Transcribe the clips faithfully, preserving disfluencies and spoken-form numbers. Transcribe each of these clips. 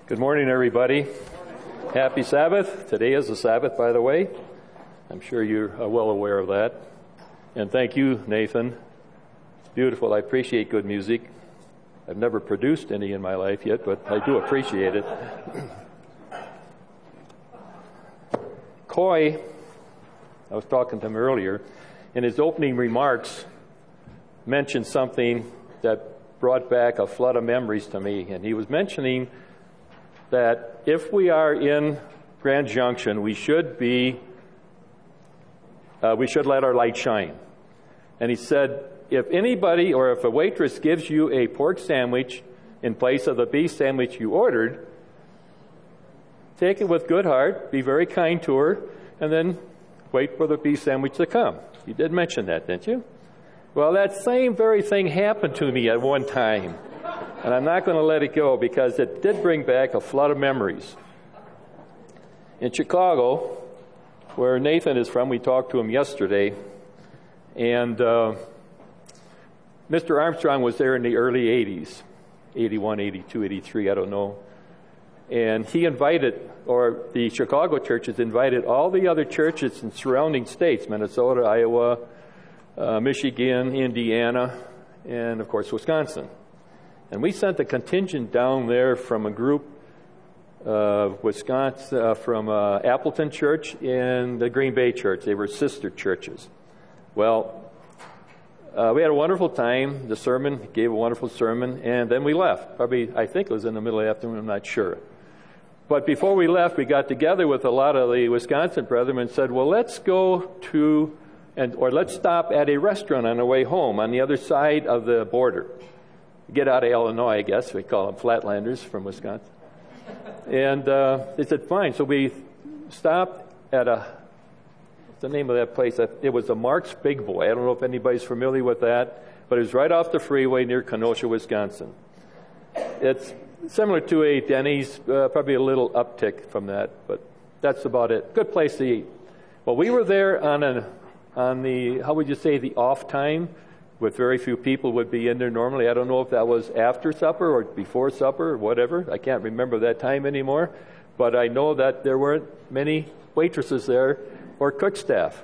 Good morning, everybody. Happy Sabbath. Today is the Sabbath, by the way. I'm sure you're well aware of that. And thank you, Nathan. It's beautiful. I appreciate good music. I've never produced any in my life yet, but I do appreciate it. Coy, I was talking to him earlier, in his opening remarks, mentioned something that brought back a flood of memories to me. And he was mentioning that if we are in Grand Junction, we should be, uh, we should let our light shine. And he said, if anybody or if a waitress gives you a pork sandwich in place of the beef sandwich you ordered, take it with good heart, be very kind to her, and then wait for the beef sandwich to come. You did mention that, didn't you? Well, that same very thing happened to me at one time. And I'm not going to let it go because it did bring back a flood of memories. In Chicago, where Nathan is from, we talked to him yesterday, and uh, Mister Armstrong was there in the early eighties, eighty-one, eighty-two, eighty-three, I don't know. And he invited, or the Chicago churches invited all the other churches in surrounding states, Minnesota, Iowa, uh, Michigan, Indiana, and of course Wisconsin. And we sent a contingent down there from a group of Wisconsin, uh, from uh, Appleton Church and the Green Bay Church. They were sister churches. Well, uh, we had a wonderful time. The sermon, gave a wonderful sermon, and then we left. Probably, I think it was in the middle of the afternoon, I'm not sure. But before we left, we got together with a lot of the Wisconsin brethren and said, well, let's go to, and or let's stop at a restaurant on our way home on the other side of the border. Get out of Illinois, I guess. We call them Flatlanders from Wisconsin. And uh, they said, fine. So we stopped at a, what's the name of that place? It was a Mark's Big Boy. I don't know if anybody's familiar with that, but it was right off the freeway near Kenosha, Wisconsin. It's similar to a Denny's, uh, probably a little uptick from that, but that's about it. Good place to eat. Well, we were there on, a, on the, how would you say, the off time, with very few people would be in there normally. I don't know if that was after supper or before supper or whatever. I can't remember that time anymore. But I know that there weren't many waitresses there or cook staff.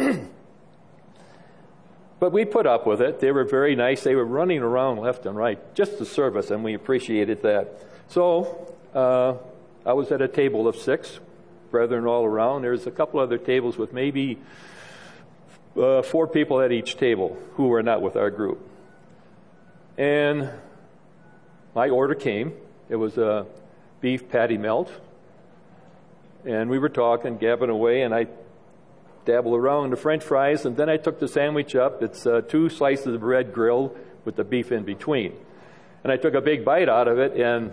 But we put up with it. They were very nice. They were running around left and right just to serve us, and we appreciated that. So uh, I was at a table of six, brethren all around. There's a couple other tables with maybe Uh, four people at each table who were not with our group. And my order came. It was a beef patty melt. And we were talking, gabbing away, and I dabbled around the French fries, and then I took the sandwich up. It's uh, two slices of bread grilled with the beef in between. And I took a big bite out of it, and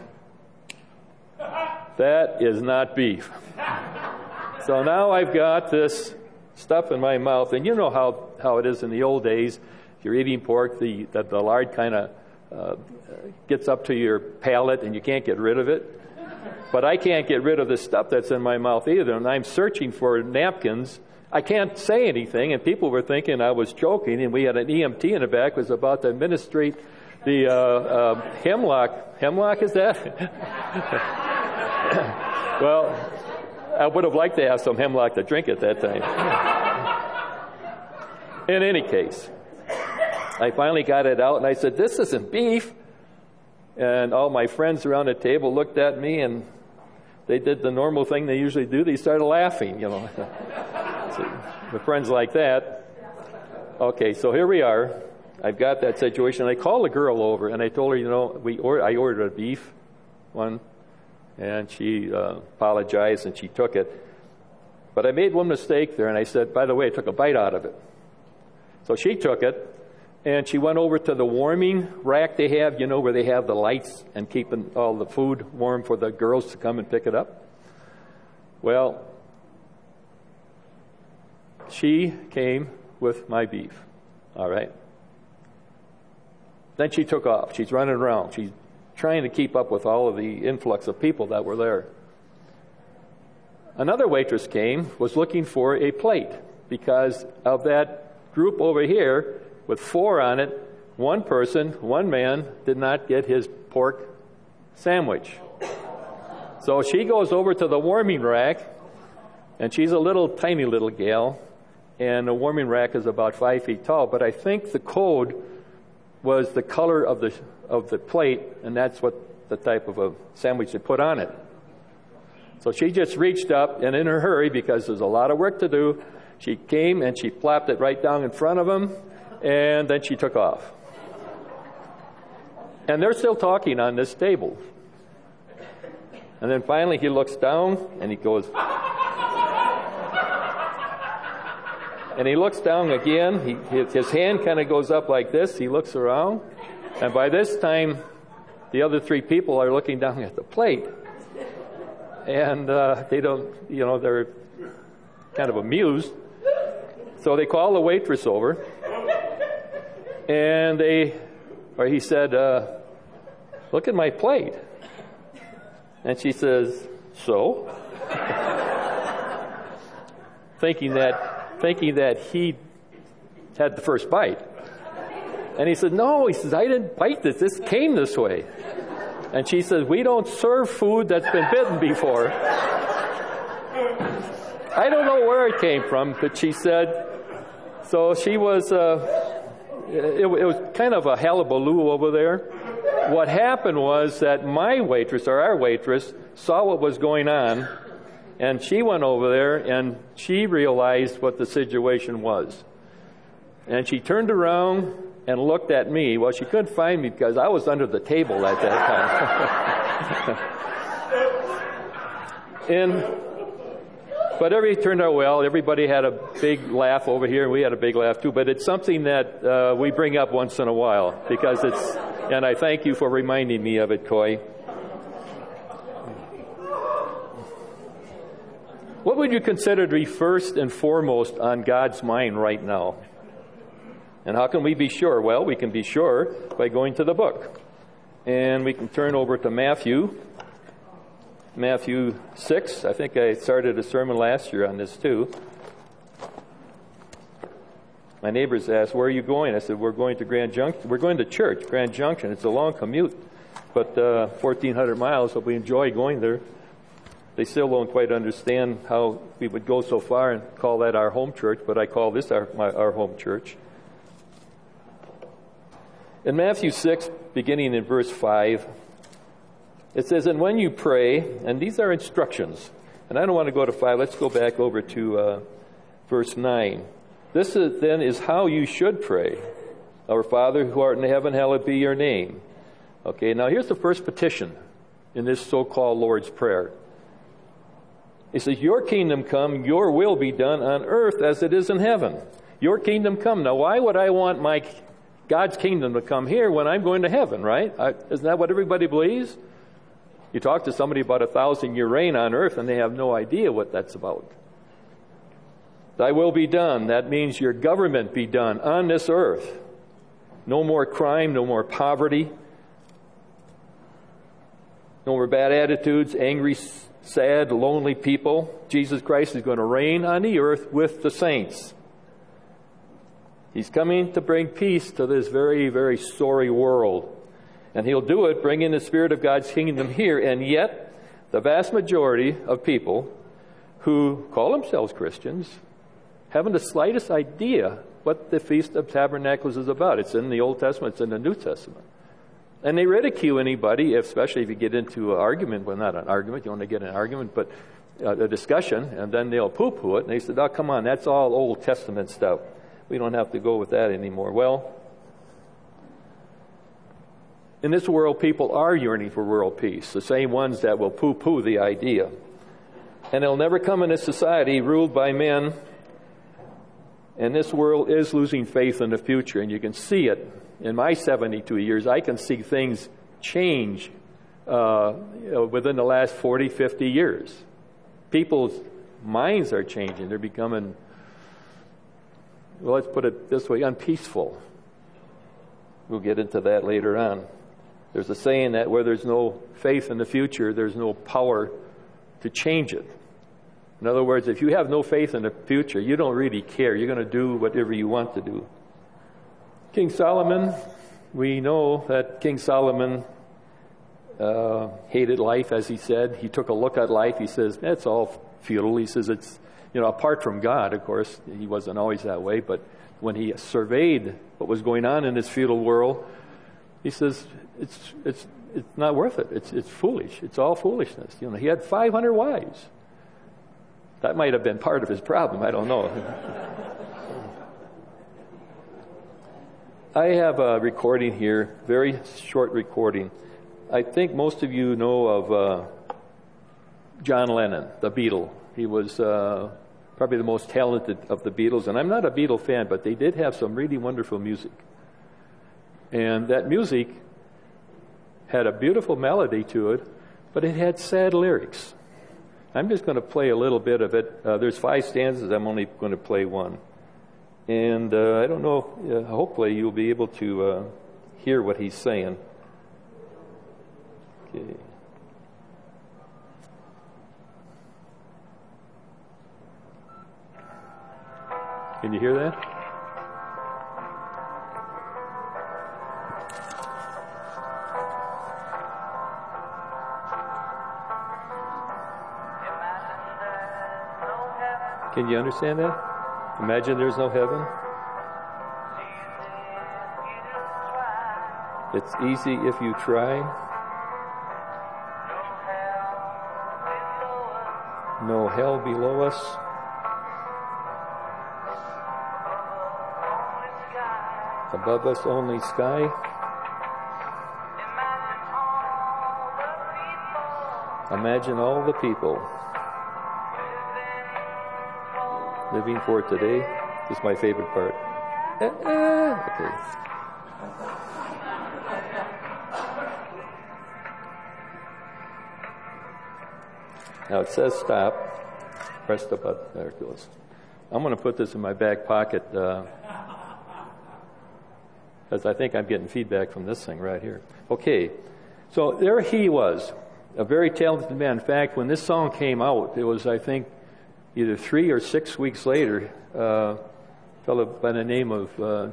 that is not beef. So now I've got this stuff in my mouth, and you know how, how it is in the old days. If you're eating pork, the, the, the lard kind of uh, gets up to your palate, and you can't get rid of it. But I can't get rid of the stuff that's in my mouth either, and I'm searching for napkins. I can't say anything, and people were thinking I was joking, and we had an E M T in the back who was about to administrate the uh, uh, hemlock. Hemlock, is that? Well, I would have liked to have some hemlock to drink at that time. In any case, I finally got it out, and I said, this isn't beef. And all my friends around the table looked at me, and they did the normal thing they usually do. They started laughing, you know. So, with friends like that. Okay, so here we are. I've got that situation. I called the girl over, and I told her, you know, we or- I ordered a beef one. And she uh, apologized, and she took it. But I made one mistake there, and I said, by the way, I took a bite out of it. So she took it, and she went over to the warming rack they have, you know, where they have the lights and keeping all the food warm for the girls to come and pick it up. Well, she came with my beef, all right? Then she took off. She's running around. She's trying to keep up with all of the influx of people that were there. Another waitress came, was looking for a plate because of that group over here with four on it. One person, one man, did not get his pork sandwich. So she goes over to the warming rack, and she's a little, tiny little gal, and the warming rack is about five feet tall, but I think the code was the color of the of the plate, and that's what the type of a sandwich they put on it. So she just reached up, and in her hurry, because there's a lot of work to do, she came and she plopped it right down in front of him, and then she took off. And they're still talking on this table. And then finally he looks down, and he goes... And he looks down again. He, his hand kind of goes up like this. He looks around. And by this time, the other three people are looking down at the plate. And uh, they don't, you know, they're kind of amused. So they call the waitress over. And they, or he said, uh, look at my plate. And she says, so? Thinking that thinking that he had the first bite. And he said, no, he says, I didn't bite this. This came this way. And she says, we don't serve food that's been bitten before. I don't know where it came from, but she said, so she was, uh, it, it was kind of a hullabaloo over there. What happened was that my waitress, or our waitress, saw what was going on. And she went over there, and she realized what the situation was. And she turned around and looked at me. Well, she couldn't find me because I was under the table at that time. and But everything turned out well. Everybody had a big laugh over here, and we had a big laugh too. But it's something that uh, we bring up once in a while, because it's, and I thank you for reminding me of it, Coy. What would you consider to be first and foremost on God's mind right now? And how can we be sure? Well, we can be sure by going to the book. And we can turn over to Matthew. Matthew six. I think I started a sermon last year on this too. My neighbors asked, where are you going? I said, we're going to Grand Junction. We're going to church, Grand Junction. It's a long commute, but uh, fourteen hundred miles, so we enjoy going there. They still don't quite understand how we would go so far and call that our home church, but I call this our, my, our home church. In Matthew six, beginning in verse five, it says, and when you pray, and these are instructions, and I don't want to go to five, let's go back over to uh, verse nine. This is, then is how you should pray. Our Father who art in heaven, hallowed be your name. Okay, now here's the first petition in this so-called Lord's Prayer. It says, your kingdom come, your will be done on earth as it is in heaven. Your kingdom come. Now, why would I want my God's kingdom to come here when I'm going to heaven, right? I, isn't that what everybody believes? You talk to somebody about a thousand-year reign on earth, and they have no idea what that's about. Thy will be done. That means your government be done on this earth. No more crime, no more poverty, no more bad attitudes, angry, sad, lonely people. Jesus Christ is going to reign on the earth with the saints. He's coming to bring peace to this very, very sorry world. And he'll do it, bringing the Spirit of God's kingdom here. And yet, the vast majority of people who call themselves Christians haven't the slightest idea what the Feast of Tabernacles is about. It's in the Old Testament, it's in the New Testament. And they ridicule anybody, especially if you get into an argument. Well, not an argument, you want to get an argument, but uh, a discussion, and then they'll poo-poo it. And they said, oh, come on, that's all Old Testament stuff. We don't have to go with that anymore. Well, in this world, people are yearning for world peace, the same ones that will poo-poo the idea. And it'll never come in a society ruled by men. And this world is losing faith in the future, and you can see it. In my seventy-two years, I can see things change uh, you know, within the last forty, fifty years. People's minds are changing. They're becoming, well, let's put it this way, unpeaceful. We'll get into that later on. There's a saying that where there's no faith in the future, there's no power to change it. In other words, if you have no faith in the future, you don't really care. You're going to do whatever you want to do. King Solomon, we know that King Solomon uh, hated life, as he said. He took a look at life. He says, it's all futile. He says, it's, you know, apart from God, of course, he wasn't always that way, but when he surveyed what was going on in this futile world, he says, it's, it's, it's not worth it. It's, it's foolish. It's all foolishness. You know, he had five hundred wives. That might have been part of his problem. I don't know. I have a recording here, very short recording. I think most of you know of uh, John Lennon, the Beatle. He was uh, probably the most talented of the Beatles, and I'm not a Beatle fan, but they did have some really wonderful music. And that music had a beautiful melody to it, but it had sad lyrics. I'm just going to play a little bit of it. Uh, there's five stanzas. I'm only going to play one. And uh, I don't know, uh, hopefully you'll be able to uh, hear what he's saying. Okay. Can you hear that? Can you understand that? Imagine there's no heaven. It's easy if you try. No hell below us. Above us only sky. Imagine all the people living for today. This is my favorite part. Uh, uh, okay. Now it says stop. Press the button. There it goes. I'm going to put this in my back pocket because uh, I think I'm getting feedback from this thing right here. Okay. So there he was, a very talented man. In fact, when this song came out, it was, I think, either three or six weeks later, uh, a fellow by the name of, uh,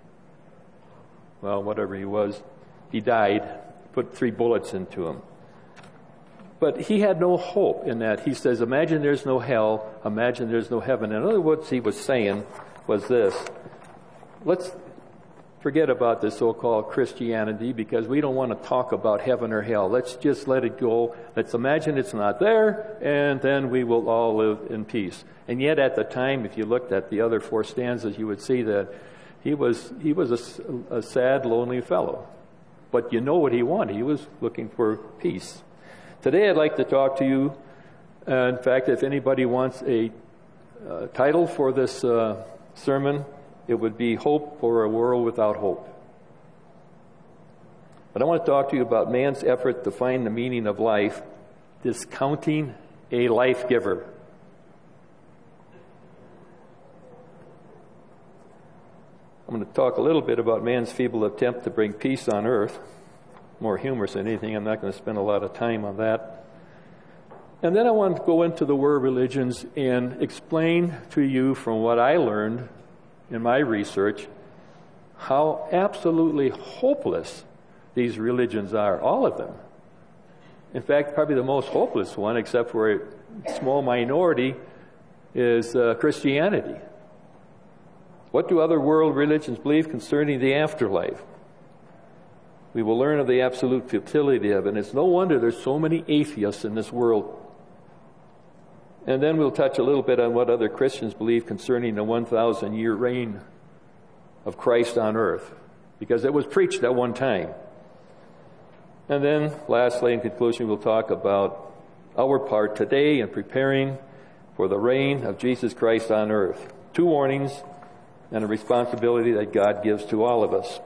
well, whatever he was, he died, put three bullets into him. But he had no hope in that. He says, imagine there's no hell, imagine there's no heaven. In other words, he was saying was this: let's forget about this so-called Christianity because we don't want to talk about heaven or hell. Let's just let it go. Let's imagine it's not there, and then we will all live in peace. And yet at the time, if you looked at the other four stanzas, you would see that he was he was a, a sad, lonely fellow. But you know what he wanted. He was looking for peace. Today I'd like to talk to you. Uh, in fact, if anybody wants a uh, title for this uh, sermon, it would be Hope for a World Without Hope. But I want to talk to you about man's effort to find the meaning of life, discounting a life giver. I'm going to talk a little bit about man's feeble attempt to bring peace on earth. More humorous than anything. I'm not going to spend a lot of time on that. And then I want to go into the world religions and explain to you from what I learned in my research how absolutely hopeless these religions are, all of them. In fact, probably the most hopeless one, except for a small minority, is uh, Christianity. What do other world religions believe concerning the afterlife? We will learn of the absolute futility of it. And it's no wonder there's so many atheists in this world. And then we'll touch a little bit on what other Christians believe concerning the one thousand year reign of Christ on earth, because it was preached at one time. And then, lastly, in conclusion, we'll talk about our part today in preparing for the reign of Jesus Christ on earth. Two warnings and a responsibility that God gives to all of us.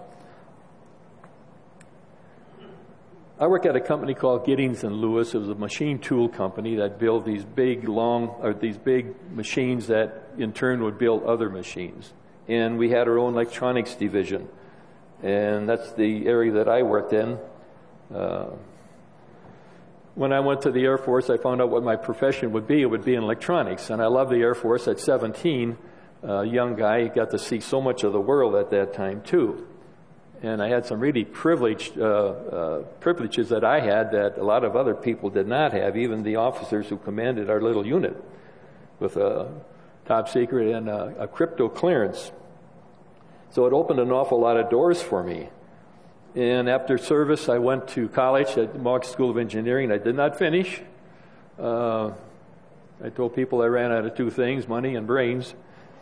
I work at a company called Giddings and Lewis. It was a machine tool company that built these big, long, or these big machines that in turn would build other machines. And we had our own electronics division. And that's the area that I worked in. Uh, when I went to the Air Force, I found out what my profession would be. It would be in electronics. And I loved the Air Force. At seventeen, a young guy, got to see so much of the world at that time, too. and I had some really privileged uh, uh, privileges that I had that a lot of other people did not have, even the officers who commanded our little unit, with a top secret and a, a crypto clearance. So it opened an awful lot of doors for me. And after service, I went to college at the Mohawk School of Engineering. I did not finish. Uh, I told people I ran out of two things, money and brains.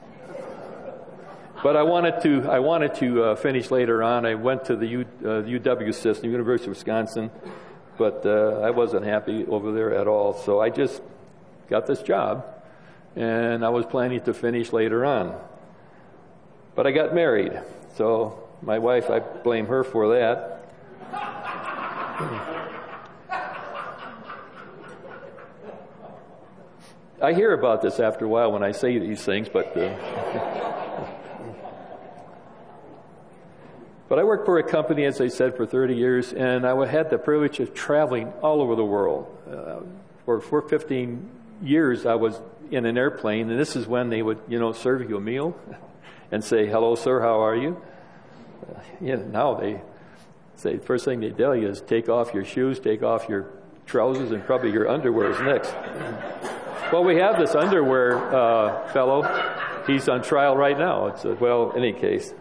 But I wanted to I wanted to uh, finish later on. I went to the U, uh, U W system, University of Wisconsin, but uh, I wasn't happy over there at all. So I just got this job, and I was planning to finish later on. But I got married, so my wife, I blame her for that. I hear about this after a while when I say these things, but uh, but I worked for a company, as I said, for thirty years, and I had the privilege of traveling all over the world. Uh, for for fifteen years, I was in an airplane, and this is when they would, you know, serve you a meal and say, "Hello, sir, how are you?" Uh, you know, now they say the first thing they tell you is take off your shoes, take off your trousers, and probably your underwear is next. Well, we have this underwear uh, fellow. He's on trial right now. It's a, well, in any case.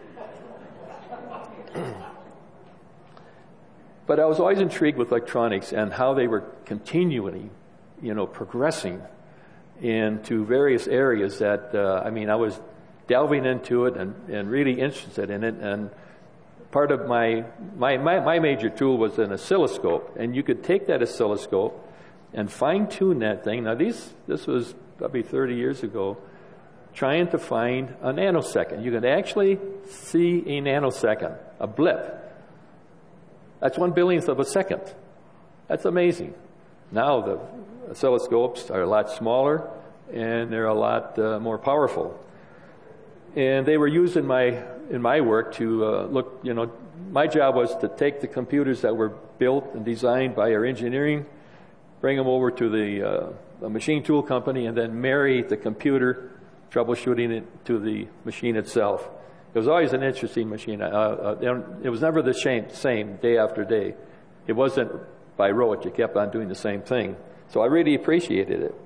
But I was always intrigued with electronics and how they were continually, you know, progressing into various areas that, uh, I mean, I was delving into it and, and really interested in it. And part of my, my, my, my major tool was an oscilloscope. And you could take that oscilloscope and fine-tune that thing. Now, these, this was probably thirty years ago, trying to find a nanosecond. You can actually see a nanosecond, a blip. That's one billionth of a second. That's amazing. Now the oscilloscopes are a lot smaller, and they're a lot uh, more powerful. And they were used in my in my work to uh, look, you know, my job was to take the computers that were built and designed by our engineering, bring them over to the, uh, the machine tool company, and then marry the computer, troubleshooting it to the machine itself. It was always an interesting machine. Uh, uh, it was never the same, same day after day. It wasn't by rote. You kept on doing the same thing. So I really appreciated it.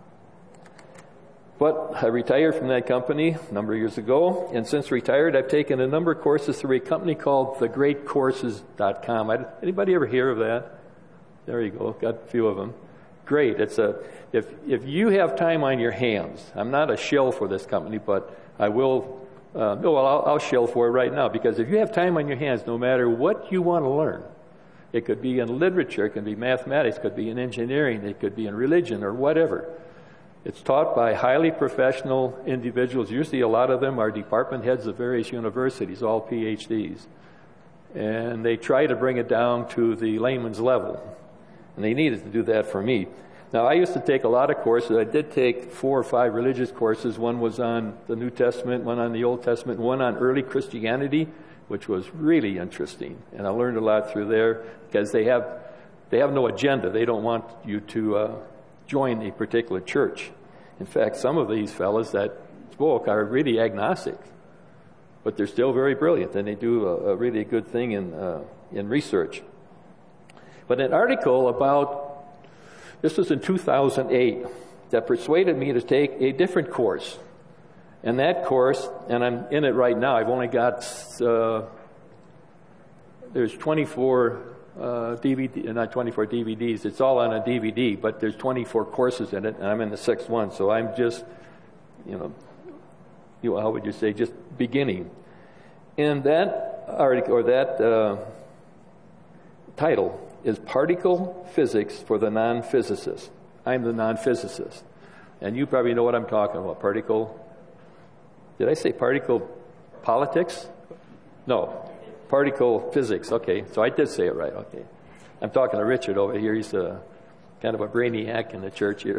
But I retired from that company a number of years ago, and since retired, I've taken a number of courses through a company called the great courses dot com. Anybody ever hear of that? There you go. Got a few of them. Great. It's a if if you have time on your hands. I'm not a shill for this company, but I will. Uh, well, I'll, I'll shill for it right now, because if you have time on your hands, no matter what you want to learn, it could be in literature, it could be mathematics, it could be in engineering, it could be in religion, or whatever. It's taught by highly professional individuals. Usually, a lot of them are department heads of various universities, all P H Ds, and they try to bring it down to the layman's level. And they needed to do that for me. Now, I used to take a lot of courses. I did take four or five religious courses. One was on the New Testament, one on the Old Testament, one on early Christianity, which was really interesting. And I learned a lot through there, because they have they have no agenda. They don't want you to uh, join a particular church. In fact, some of these fellows that spoke are really agnostic, but they're still very brilliant, and they do a, a really good thing in uh, in research. But an article about, this was in two thousand eight, that persuaded me to take a different course. And that course, and I'm in it right now, I've only got, uh, there's twenty-four uh, D V D, not twenty-four D V Ds, it's all on a D V D, but there's twenty-four courses in it, and I'm in the sixth one, so I'm just, you know, you know how would you say, just beginning. And that article, or that uh, title, is Particle Physics for the Non-Physicist. I'm the non-physicist. And you probably know what I'm talking about. Particle, did I say particle politics? No, particle physics. Okay, so I did say it right. Okay. I'm talking to Richard over here. He's a, kind of a brainiac in the church here.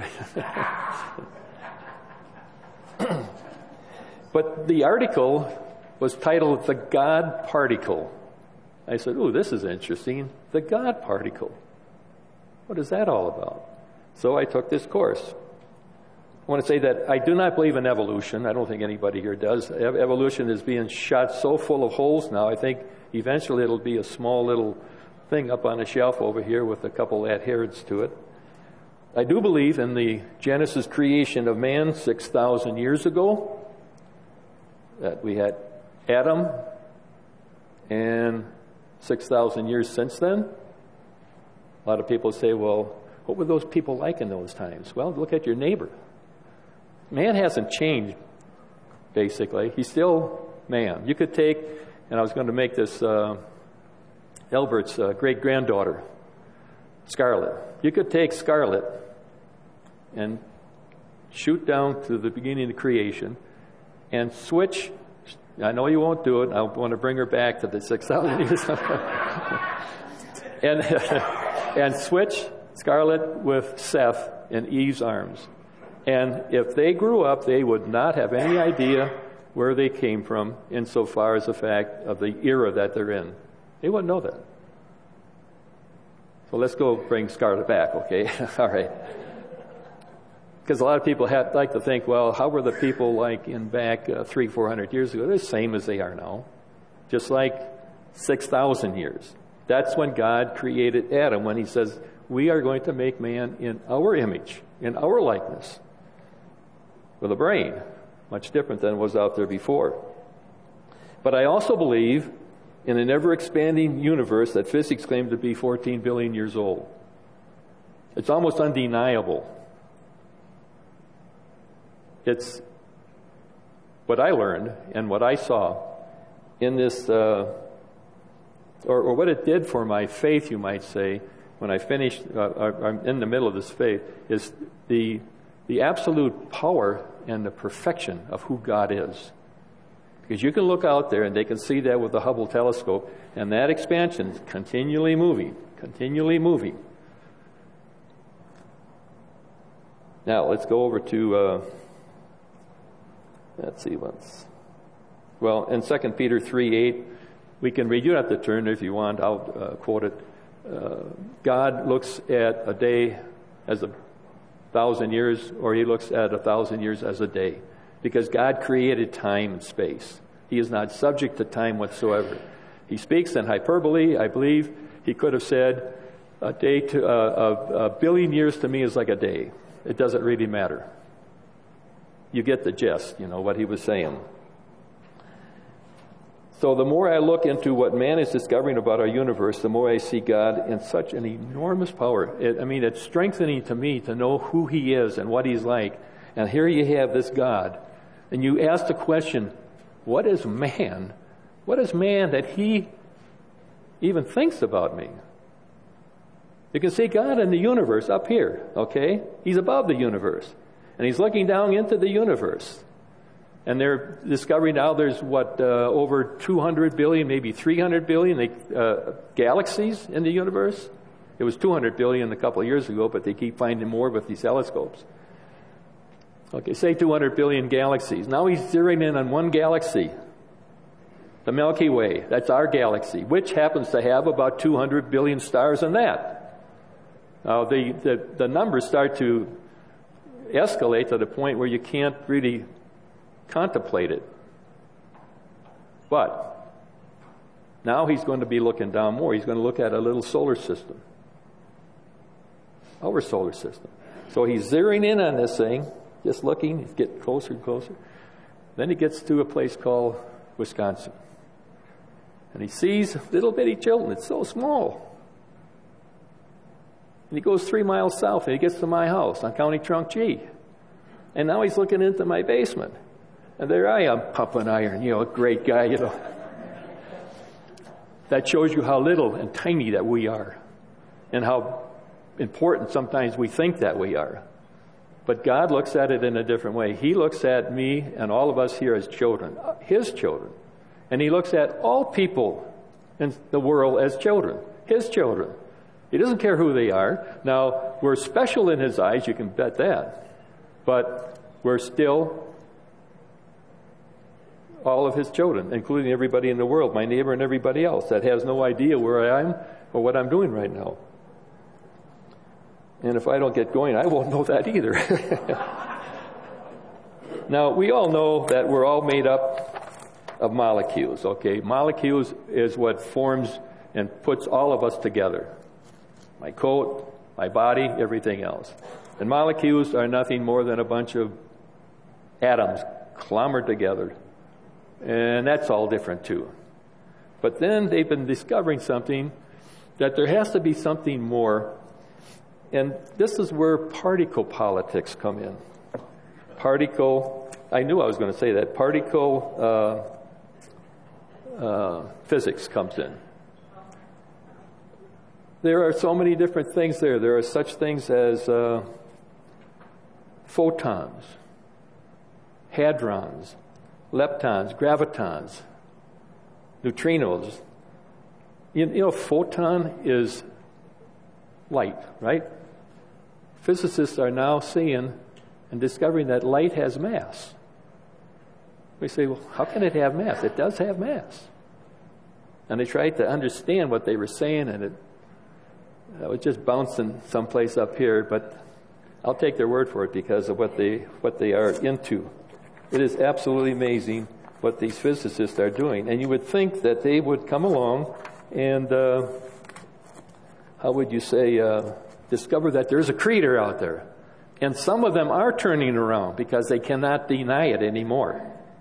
But the article was titled The God Particle. I said, "Ooh, this is interesting. The God particle. What is that all about?" So I took this course. I want to say that I do not believe in evolution. I don't think anybody here does. Evolution is being shot so full of holes now. I think Eventually it'll be a small little thing up on a shelf over here with a couple adherents to it. I do believe in the Genesis creation of man six thousand years ago, that we had Adam, and six thousand years since then. A lot of people say, well, what were those people like in those times? Well, look at your neighbor. Man hasn't changed, basically. He's still man. You could take, and I was going to make this uh, Albert's uh, great-granddaughter, Scarlet. You could take Scarlet and shoot down to the beginning of creation and switch. I know you won't do it. I want to bring her back to the six thousand years. and, and switch Scarlet with Seth in Eve's arms. And if they grew up, they would not have any idea where they came from insofar as the fact of the era that they're in. They wouldn't know that. So let's go bring Scarlet back, okay? All right. Because a lot of people have, like to think, well, how were the people like in back uh, three, four hundred years ago? They're the same as they are now, just like six thousand years. That's when God created Adam, when He says, "We are going to make man in our image, in our likeness," with a brain, much different than was out there before. But I also believe in an ever-expanding universe that physics claims to be fourteen billion years old. It's almost undeniable. It's what I learned and what I saw in this, uh, or, or what it did for my faith, you might say, when I finished, uh, I'm in the middle of this faith, is the the absolute power and the perfection of who God is. Because you can look out there and they can see that with the Hubble telescope, and that expansion is continually moving, continually moving. Now, let's go over to, uh, let's see what's, well, in Second Peter three eight, we can read, you don't have to turn if you want, I'll uh, quote it. Uh, God looks at a day as a thousand years, or He looks at a thousand years as a day. Because God created time and space. He is not subject to time whatsoever. He speaks in hyperbole. I believe He could have said, a day to uh, a, a billion years to me is like a day. It doesn't really matter. You get the gist, you know, what He was saying. So the more I look into what man is discovering about our universe, the more I see God in such an enormous power. It, I mean, it's strengthening to me to know who He is and what He's like. And here you have this God. And you ask the question, what is man? What is man that He even thinks about me? You can see God in the universe up here, okay? He's above the universe. And He's looking down into the universe. And they're discovering now there's, what, uh, over two hundred billion, maybe three hundred billion uh, galaxies in the universe. It was two hundred billion a couple of years ago, but they keep finding more with these telescopes. Okay, say two hundred billion galaxies. Now He's zeroing in on one galaxy, the Milky Way. That's our galaxy, which happens to have about two hundred billion stars in that. Now, the, the, the numbers start to escalate to the point where you can't really contemplate it. But now He's going to be looking down more. He's going to look at a little solar system, our solar system. So He's zeroing in on this thing, just looking. He's getting closer and closer. Then He gets to a place called Wisconsin. And He sees little bitty children. It's so small. And He goes three miles south and He gets to my house on County Trunk G. And now He's looking into my basement. And there I am, pumping iron, you know, a great guy, you know. That shows you how little and tiny that we are, and how important sometimes we think that we are. But God looks at it in a different way. He looks at me and all of us here as children, His children. And He looks at all people in the world as children, His children. He doesn't care who they are. Now, we're special in His eyes, you can bet that. But we're still all of His children, including everybody in the world, my neighbor and everybody else that has no idea where I am or what I'm doing right now. And if I don't get going, I won't know that either. Now, we all know that we're all made up of molecules, okay? Molecules is what forms and puts all of us together. My coat, my body, everything else. And molecules are nothing more than a bunch of atoms clombered together. And that's all different too. But then they've been discovering something, that there has to be something more. And this is where particle politics come in. Particle, I knew I was going to say that, particle uh, uh, physics comes in. There are so many different things there. There are such things as uh, photons, hadrons, leptons, gravitons, neutrinos. You, you know, photon is light, right? Physicists are now seeing and discovering that light has mass. We say, well, how can it have mass? It does have mass. And they tried to understand what they were saying, and it, it was just bouncing someplace up here, but I'll take their word for it because of what they what they are into. It is absolutely amazing what these physicists are doing. And you would think that they would come along and, uh, how would you say, uh, discover that there's a creator out there. And some of them are turning around because they cannot deny it anymore.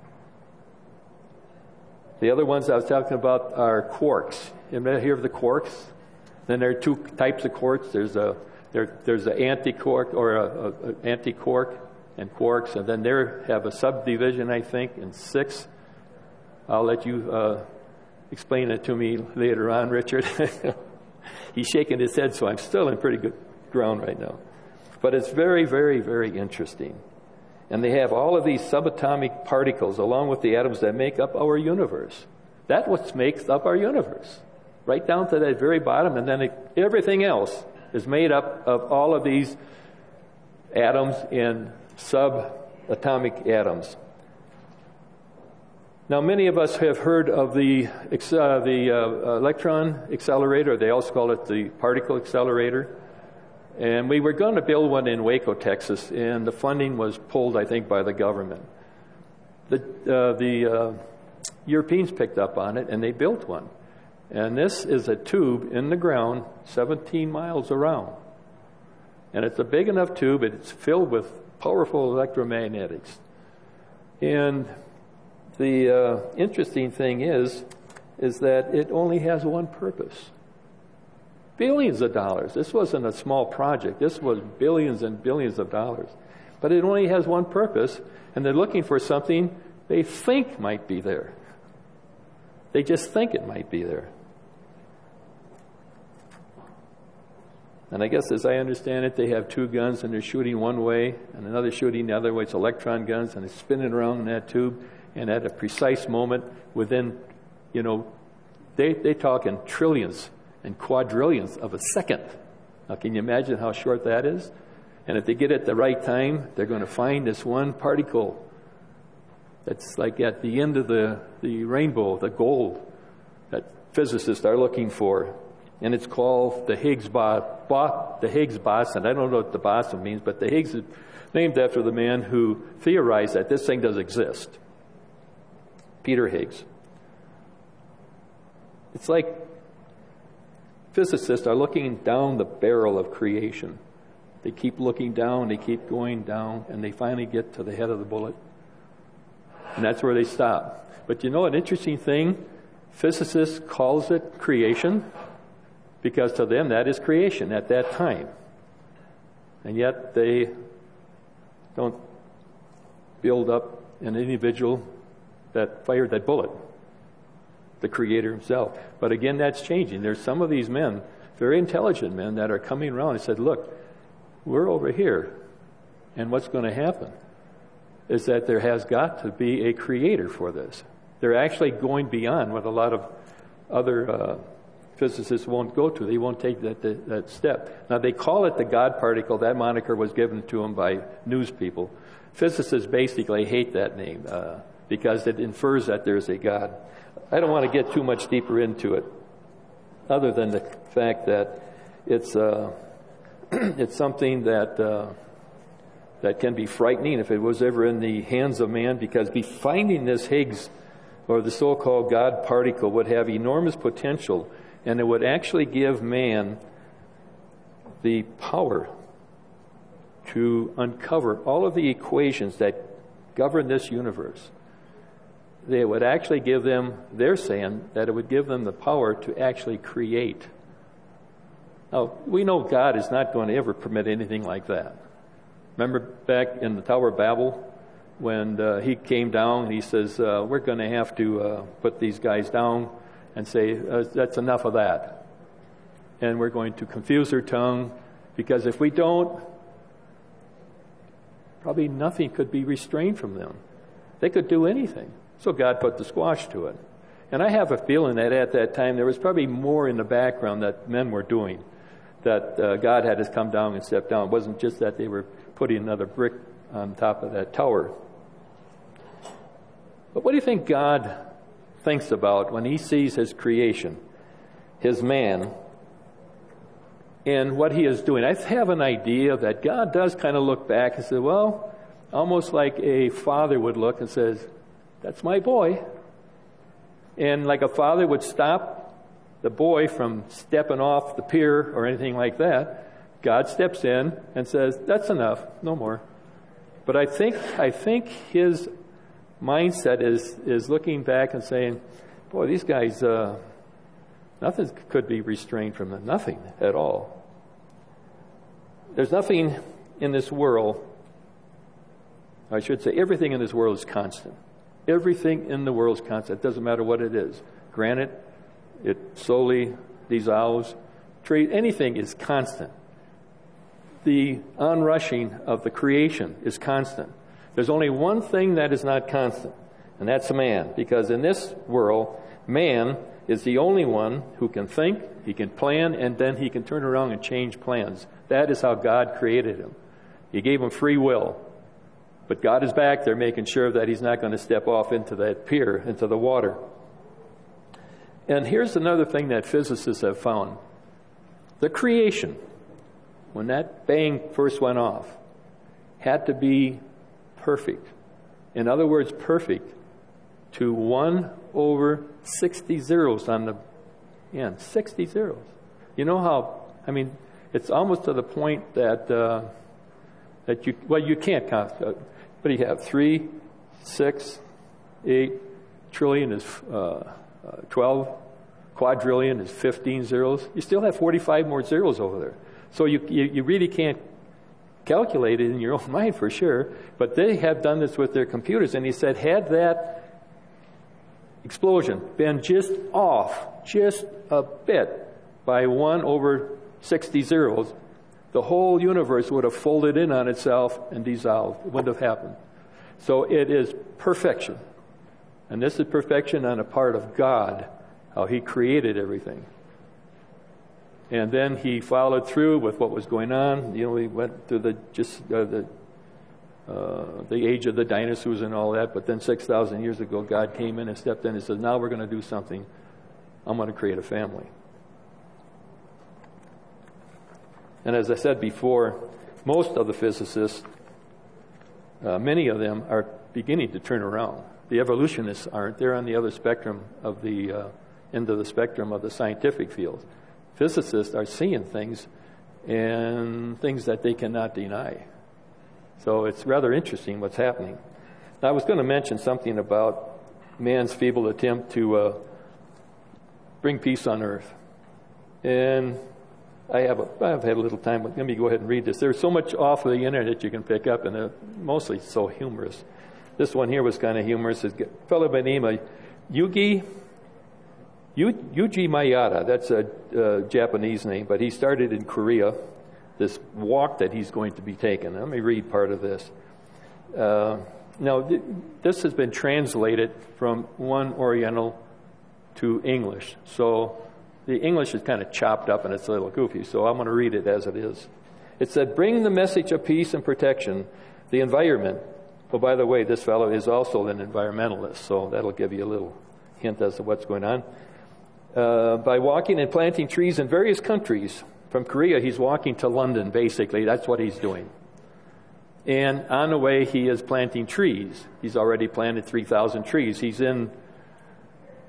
The other ones I was talking about are quarks. You ever hear of the quarks? Then there are two types of quarks. There's a there, there's an anti-quark or a, a, a anti-quark and quarks, and then they have a subdivision, I think, in six. I'll let you uh, explain it to me later on, Richard. He's shaking his head, so I'm still in pretty good ground right now. But it's very, very, very interesting. And they have all of these subatomic particles along with the atoms that make up our universe. That's what makes up our universe. Right down to that very bottom, and then it, everything else is made up of all of these atoms and subatomic atoms. Now, many of us have heard of the, uh, the uh, electron accelerator. They also call it the particle accelerator. And we were going to build one in Waco, Texas, and the funding was pulled, I think, by the government. The, uh, the uh, Europeans picked up on it, and they built one. And this is a tube in the ground, seventeen miles around. And it's a big enough tube, it's filled with powerful electromagnetics. And the uh, interesting thing is, is that it only has one purpose. Billions of dollars. This wasn't a small project. This was billions and billions of dollars. But it only has one purpose, and they're looking for something they think might be there. They just think it might be there. And I guess as I understand it, they have two guns, and they're shooting one way, and another shooting the other way. It's electron guns, and it's spinning around in that tube. And at a precise moment, within, you know, they, they talk in trillions and quadrillions of a second. Now, can you imagine how short that is? And if they get it at the right time, they're going to find this one particle that's like at the end of the, the rainbow, the gold that physicists are looking for. And it's called the Higgs bo- bo- the Higgs boson. I don't know what the boson means, but the Higgs is named after the man who theorized that this thing does exist. Peter Higgs. It's like physicists are looking down the barrel of creation. They keep looking down, they keep going down, and they finally get to the head of the bullet. And that's where they stop. But you know an interesting thing? Physicists calls it creation because to them that is creation at that time. And yet they don't build up an individual that fired that bullet, the Creator himself. But again, that's changing. There's some of these men, very intelligent men, that are coming around and said, look, we're over here, and what's going to happen is that there has got to be a Creator for this. They're actually going beyond what a lot of other uh, physicists won't go to. They won't take that, that, that step. Now, they call it the God particle. That moniker was given to them by news people. Physicists basically hate that name uh, because it infers that there's a God. I don't want to get too much deeper into it, other than the fact that it's uh, it's something that uh, that can be frightening if it was ever in the hands of man, because be finding this Higgs or the so-called God particle, would have enormous potential, and it would actually give man the power to uncover all of the equations that govern this universe. They would actually give them, they're saying, that it would give them the power to actually create. Now, we know God is not going to ever permit anything like that. Remember back in the Tower of Babel, when uh, he came down and he says, uh, we're going to have to uh, put these guys down and say, uh, that's enough of that. And we're going to confuse their tongue, because if we don't, probably nothing could be restrained from them. They could do anything. So God put the squash to it. And I have a feeling that at that time there was probably more in the background that men were doing, that uh, God had us come down and step down. It wasn't just that they were putting another brick on top of that tower. But what do you think God thinks about when he sees his creation, his man, and what he is doing? I have an idea that God does kind of look back and say, well, almost like a father would look and says, that's my boy. And like a father would stop the boy from stepping off the pier or anything like that, God steps in and says, that's enough, no more. But I think I think his mindset is is looking back and saying, boy, these guys, uh, nothing could be restrained from them, nothing at all. There's nothing in this world, I should say everything in this world is constant. Everything in the world is constant. It doesn't matter what it is. Granite, it slowly dissolves. Tree, anything is constant. The onrushing of the creation is constant. There's only one thing that is not constant, and that's man. Because in this world, man is the only one who can think, he can plan, and then he can turn around and change plans. That is how God created him. He gave him free will. But God is back there making sure that he's not going to step off into that pier, into the water. And here's another thing that physicists have found. The creation, when that bang first went off, had to be perfect. In other words, perfect to one over sixty zeros on the end. sixty zeros. You know how, I mean, it's almost to the point that, uh, that you, well, you can't count. Uh, what do you have? Three, six, eight, trillion is uh, uh, twelve, quadrillion is fifteen zeros. You still have forty-five more zeros over there. So you, you, you really can't calculate it in your own mind for sure, but they have done this with their computers, and he said, had that explosion been just off, just a bit, by one over sixty zeros, the whole universe would have folded in on itself and dissolved. It wouldn't have happened. So it is perfection. And this is perfection on the part of God, how he created everything. And then he followed through with what was going on. You know, he went through the just uh, the uh, the age of the dinosaurs and all that. But then six thousand years ago, God came in and stepped in and said, now we're going to do something. I'm going to create a family. And as I said before, most of the physicists, uh, many of them are beginning to turn around. The evolutionists aren't. They're on the other spectrum of the uh, end of the spectrum of the scientific field. Physicists are seeing things and things that they cannot deny. So it's rather interesting what's happening. Now, I was going to mention something about man's feeble attempt to uh, bring peace on earth. And I have a, I've had a little time, but let me go ahead and read this. There's so much off of the internet you can pick up, and they're mostly so humorous. This one here was kind of humorous. It's a fellow by the name of Yugi Yuji Mayada. That's a uh, Japanese name, but he started in Korea, this walk that he's going to be taking. Let me read part of this. Uh, now, th- this has been translated from one Oriental to English. So the English is kind of chopped up and it's a little goofy, so I'm going to read it as it is. It said, bring the message of peace and protection, the environment. Oh, by the way, this fellow is also an environmentalist, so that'll give you a little hint as to what's going on. Uh, by walking and planting trees in various countries. From Korea, he's walking to London, basically. That's what he's doing. And on the way, he is planting trees. He's already planted three thousand trees. He's in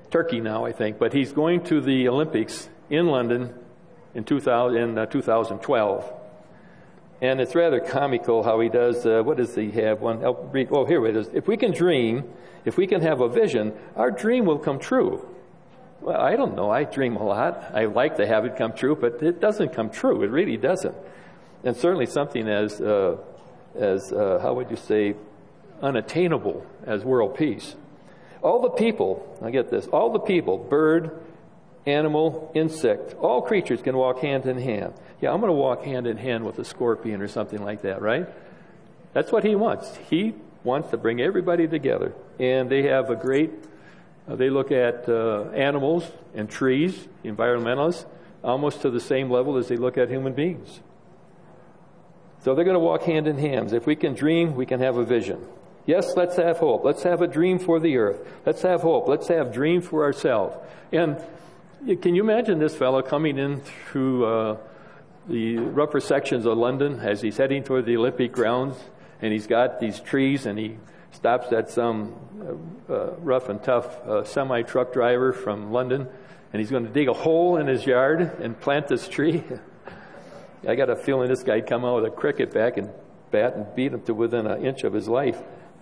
Turkey now, I think, but he's going to the Olympics in London in, two thousand, in uh, two thousand twelve. And it's rather comical how he does, uh, what does he have? One, oh, read, oh, here it is. If we can dream, if we can have a vision, our dream will come true. Well, I don't know. I dream a lot. I like to have it come true, but it doesn't come true. It really doesn't. And certainly something as, uh, as uh, how would you say, unattainable as world peace. All the people, I get this, all the people, bird, animal, insect, all creatures can walk hand in hand. Yeah, I'm going to walk hand in hand with a scorpion or something like that, right? That's what he wants. He wants to bring everybody together. And they have a great, uh, they look at uh, animals and trees, environmentalists, almost to the same level as they look at human beings. So they're going to walk hand in hand. If we can dream, we can have a vision. Yes, let's have hope. Let's have a dream for the earth. Let's have hope. Let's have dream for ourselves. And can you imagine this fellow coming in through uh, the rougher sections of London as he's heading toward the Olympic grounds, and he's got these trees, and he stops at some uh, uh, rough and tough uh, semi-truck driver from London, and he's going to dig a hole in his yard and plant this tree. I got a feeling this guy'd come out with a cricket bat and bat and beat him to within an inch of his life.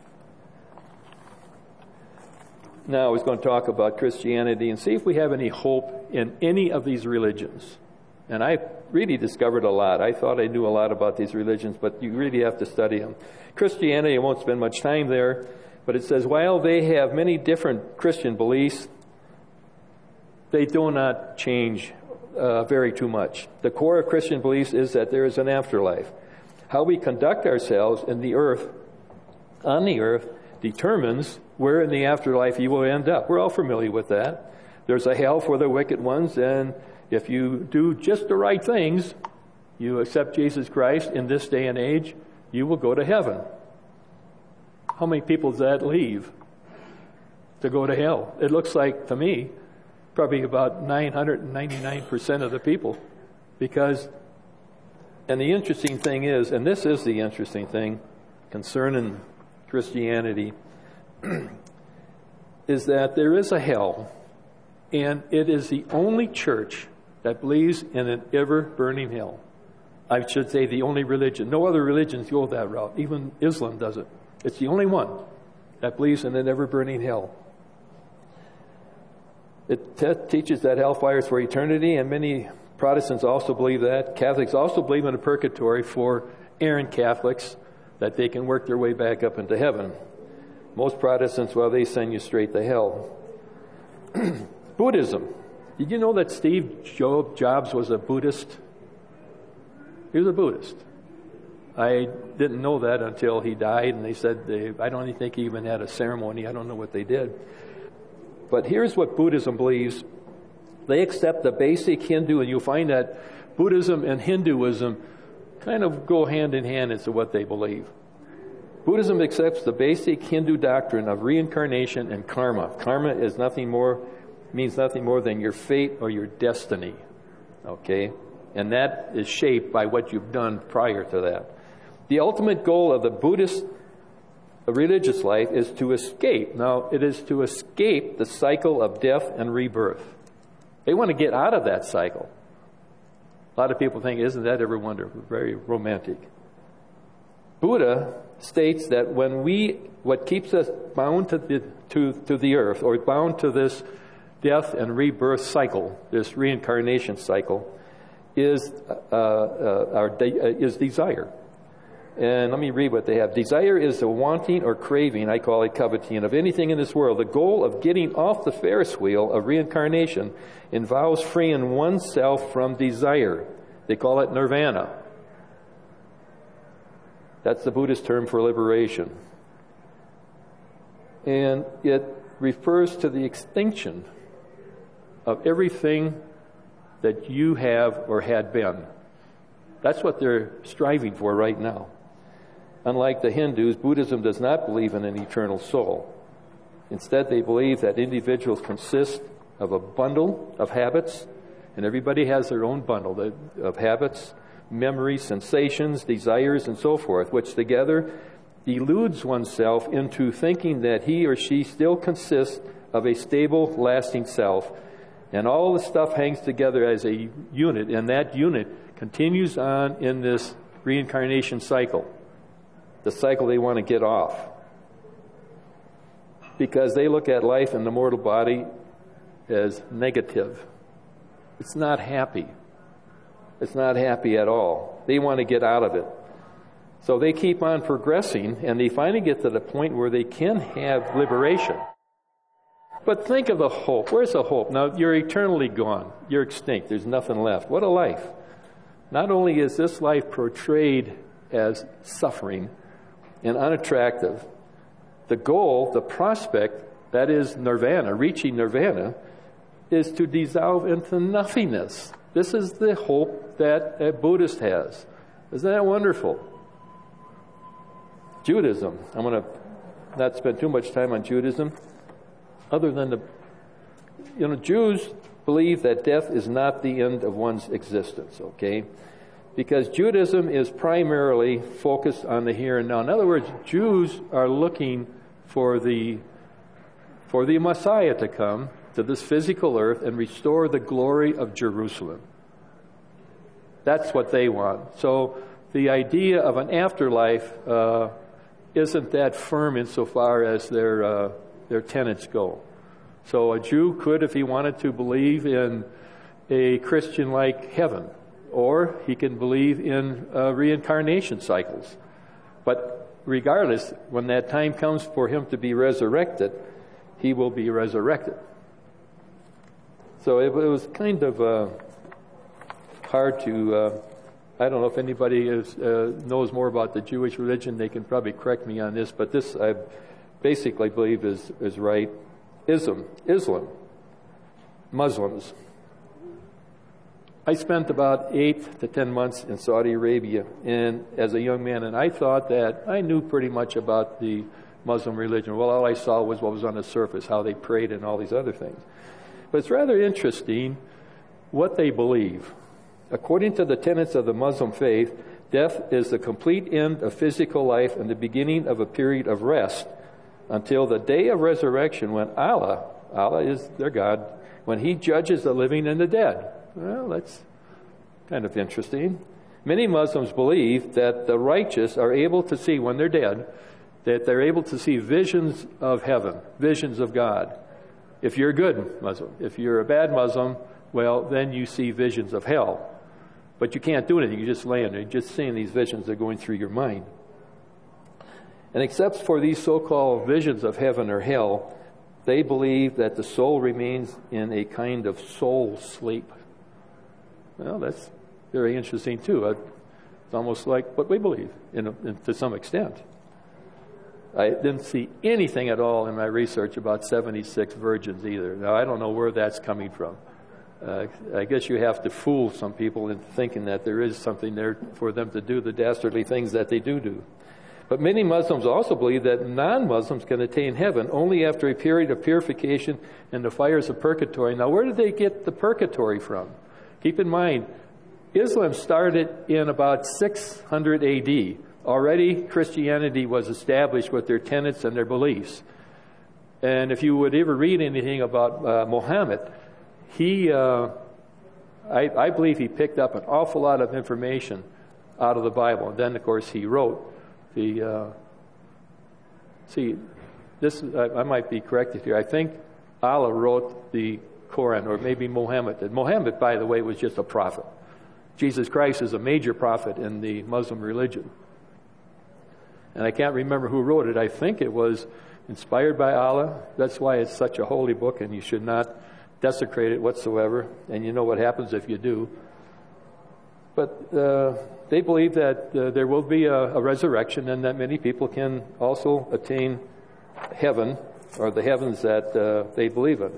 Now he's going to talk about Christianity and see if we have any hope in any of these religions. And I really discovered a lot. I thought I knew a lot about these religions, but you really have to study them. Christianity, I won't spend much time there, but it says, while they have many different Christian beliefs, they do not change uh, very too much. The core of Christian beliefs is that there is an afterlife. How we conduct ourselves in the earth, on the earth, determines where in the afterlife you will end up. We're all familiar with that. There's a hell for the wicked ones, and if you do just the right things, you accept Jesus Christ in this day and age, you will go to heaven. How many people does that leave to go to hell? It looks like, to me, probably about nine hundred ninety-nine percent of the people. Because, and the interesting thing is, and this is the interesting thing concerning Christianity, is that there is a hell, and it is the only church that believes in an ever-burning hell. I should say the only religion. No other religions go that route. Even Islam doesn't. It's the only one that believes in an ever-burning hell. It te- teaches that hellfire is for eternity, and many Protestants also believe that. Catholics also believe in a purgatory for errant Catholics, that they can work their way back up into heaven. Most Protestants, well, they send you straight to hell. Buddhism. Did you know that Steve Jobs was a Buddhist? He was a Buddhist. I didn't know that until he died, and they said, they, I don't even think he even had a ceremony. I don't know what they did. But here's what Buddhism believes. They accept the basic Hindu, and you'll find that Buddhism and Hinduism kind of go hand in hand as to what they believe. Buddhism accepts the basic Hindu doctrine of reincarnation and karma. Karma is nothing more, means nothing more than your fate or your destiny. Okay? And that is shaped by what you've done prior to that. The ultimate goal of the Buddhist religious life is to escape. Now, it is to escape the cycle of death and rebirth. They want to get out of that cycle. A lot of people think, isn't that ever wonderful? Very romantic. Buddha states that when we, what keeps us bound to the, to, to the earth, or bound to this death and rebirth cycle, this reincarnation cycle, is uh, uh, our de- uh, is desire. And let me read what they have. Desire is the wanting or craving, I call it coveting, of anything in this world. The goal of getting off the Ferris wheel of reincarnation involves freeing oneself from desire. They call it nirvana. That's the Buddhist term for liberation. And it refers to the extinction of everything that you have or had been. That's what they're striving for right now. Unlike the Hindus, Buddhism does not believe in an eternal soul. Instead, they believe that individuals consist of a bundle of habits, and everybody has their own bundle of habits, memories, sensations, desires, and so forth, which together deludes oneself into thinking that he or she still consists of a stable, lasting self. And all the stuff hangs together as a unit, and that unit continues on in this reincarnation cycle, the cycle they want to get off. Because they look at life in the mortal body as negative. It's not happy. It's not happy at all. They want to get out of it. So they keep on progressing, and they finally get to the point where they can have liberation. But think of the hope. Where's the hope? Now, you're eternally gone. You're extinct. There's nothing left. What a life. Not only is this life portrayed as suffering and unattractive, the goal, the prospect, that is nirvana, reaching nirvana, is to dissolve into nothingness. This is the hope that a Buddhist has. Isn't that wonderful? Judaism. I'm going to not spend too much time on Judaism. Other than the, you know, Jews believe that death is not the end of one's existence, okay? Because Judaism is primarily focused on the here and now. In other words, Jews are looking for the, for the Messiah to come to this physical earth and restore the glory of Jerusalem. That's what they want. So the idea of an afterlife uh, isn't that firm insofar as their uh, their tenets go. So a Jew could, if he wanted to, believe in a Christian-like heaven, or he can believe in uh, reincarnation cycles. But regardless, when that time comes for him to be resurrected, he will be resurrected. So it, it was kind of uh, hard to, uh, I don't know if anybody is, uh, knows more about the Jewish religion, they can probably correct me on this, but this I basically believe is, is right. Islam, Islam, Muslims. I spent about eight to ten months in Saudi Arabia and as a young man, and I thought that I knew pretty much about the Muslim religion. Well, all I saw was what was on the surface, how they prayed and all these other things. But it's rather interesting what they believe. According to the tenets of the Muslim faith, death is the complete end of physical life and the beginning of a period of rest until the day of resurrection when Allah, Allah is their God, when He judges the living and the dead. Well, that's kind of interesting. Many Muslims believe that the righteous are able to see, when they're dead, that they're able to see visions of heaven, visions of God. If you're a good Muslim. If you're a bad Muslim, well, then you see visions of hell. But you can't do anything. You just lay in there. You're just seeing these visions that are going through your mind. And except for these so-called visions of heaven or hell, they believe that the soul remains in a kind of soul sleep. Well, that's very interesting, too. It's almost like what we believe, in a, in, to some extent. I didn't see anything at all in my research about seventy-six virgins either. Now, I don't know where that's coming from. Uh, I guess you have to fool some people into thinking that there is something there for them to do the dastardly things that they do do. But many Muslims also believe that non-Muslims can attain heaven only after a period of purification in the fires of purgatory. Now, where did they get the purgatory from? Keep in mind, Islam started in about six hundred A D. Already, Christianity was established with their tenets and their beliefs. And if you would ever read anything about uh, Muhammad, he, uh, I, I believe he picked up an awful lot of information out of the Bible. And then, of course, he wrote the, uh, see, this, I, I might be corrected here. I think Allah wrote the Quran, or maybe Muhammad did. Muhammad, by the way, was just a prophet. Jesus Christ is a major prophet in the Muslim religion. And I can't remember who wrote it. I think it was inspired by Allah. That's why it's such a holy book, and you should not desecrate it whatsoever. And you know what happens if you do. But uh, they believe that uh, there will be a, a resurrection, and that many people can also attain heaven, or the heavens that uh, they believe in.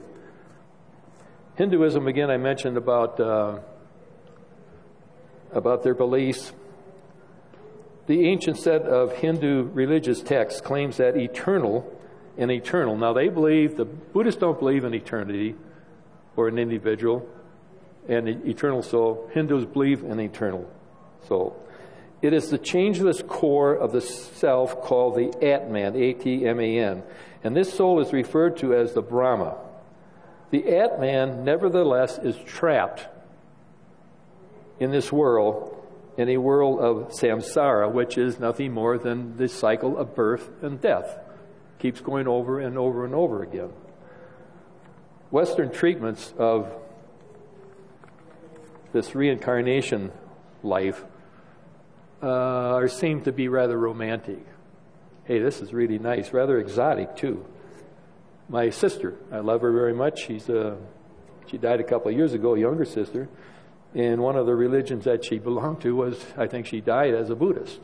Hinduism, again, I mentioned about uh, about their beliefs. The ancient set of Hindu religious texts claims that eternal and eternal. Now, they believe, the Buddhists don't believe in eternity or an individual and an eternal soul. Hindus believe in eternal soul. It is the changeless core of the self called the Atman, A T M A N. And this soul is referred to as the Brahma. The Atman, nevertheless, is trapped in this world, in a world of samsara, which is nothing more than the cycle of birth and death. Keeps going over and over and over again. Western treatments of this reincarnation life uh, are seem to be rather romantic. Hey, this is really nice, rather exotic too. My sister, I love her very much. She's uh, she died a couple of years ago, a younger sister. And one of the religions that she belonged to was, I think she died as a Buddhist.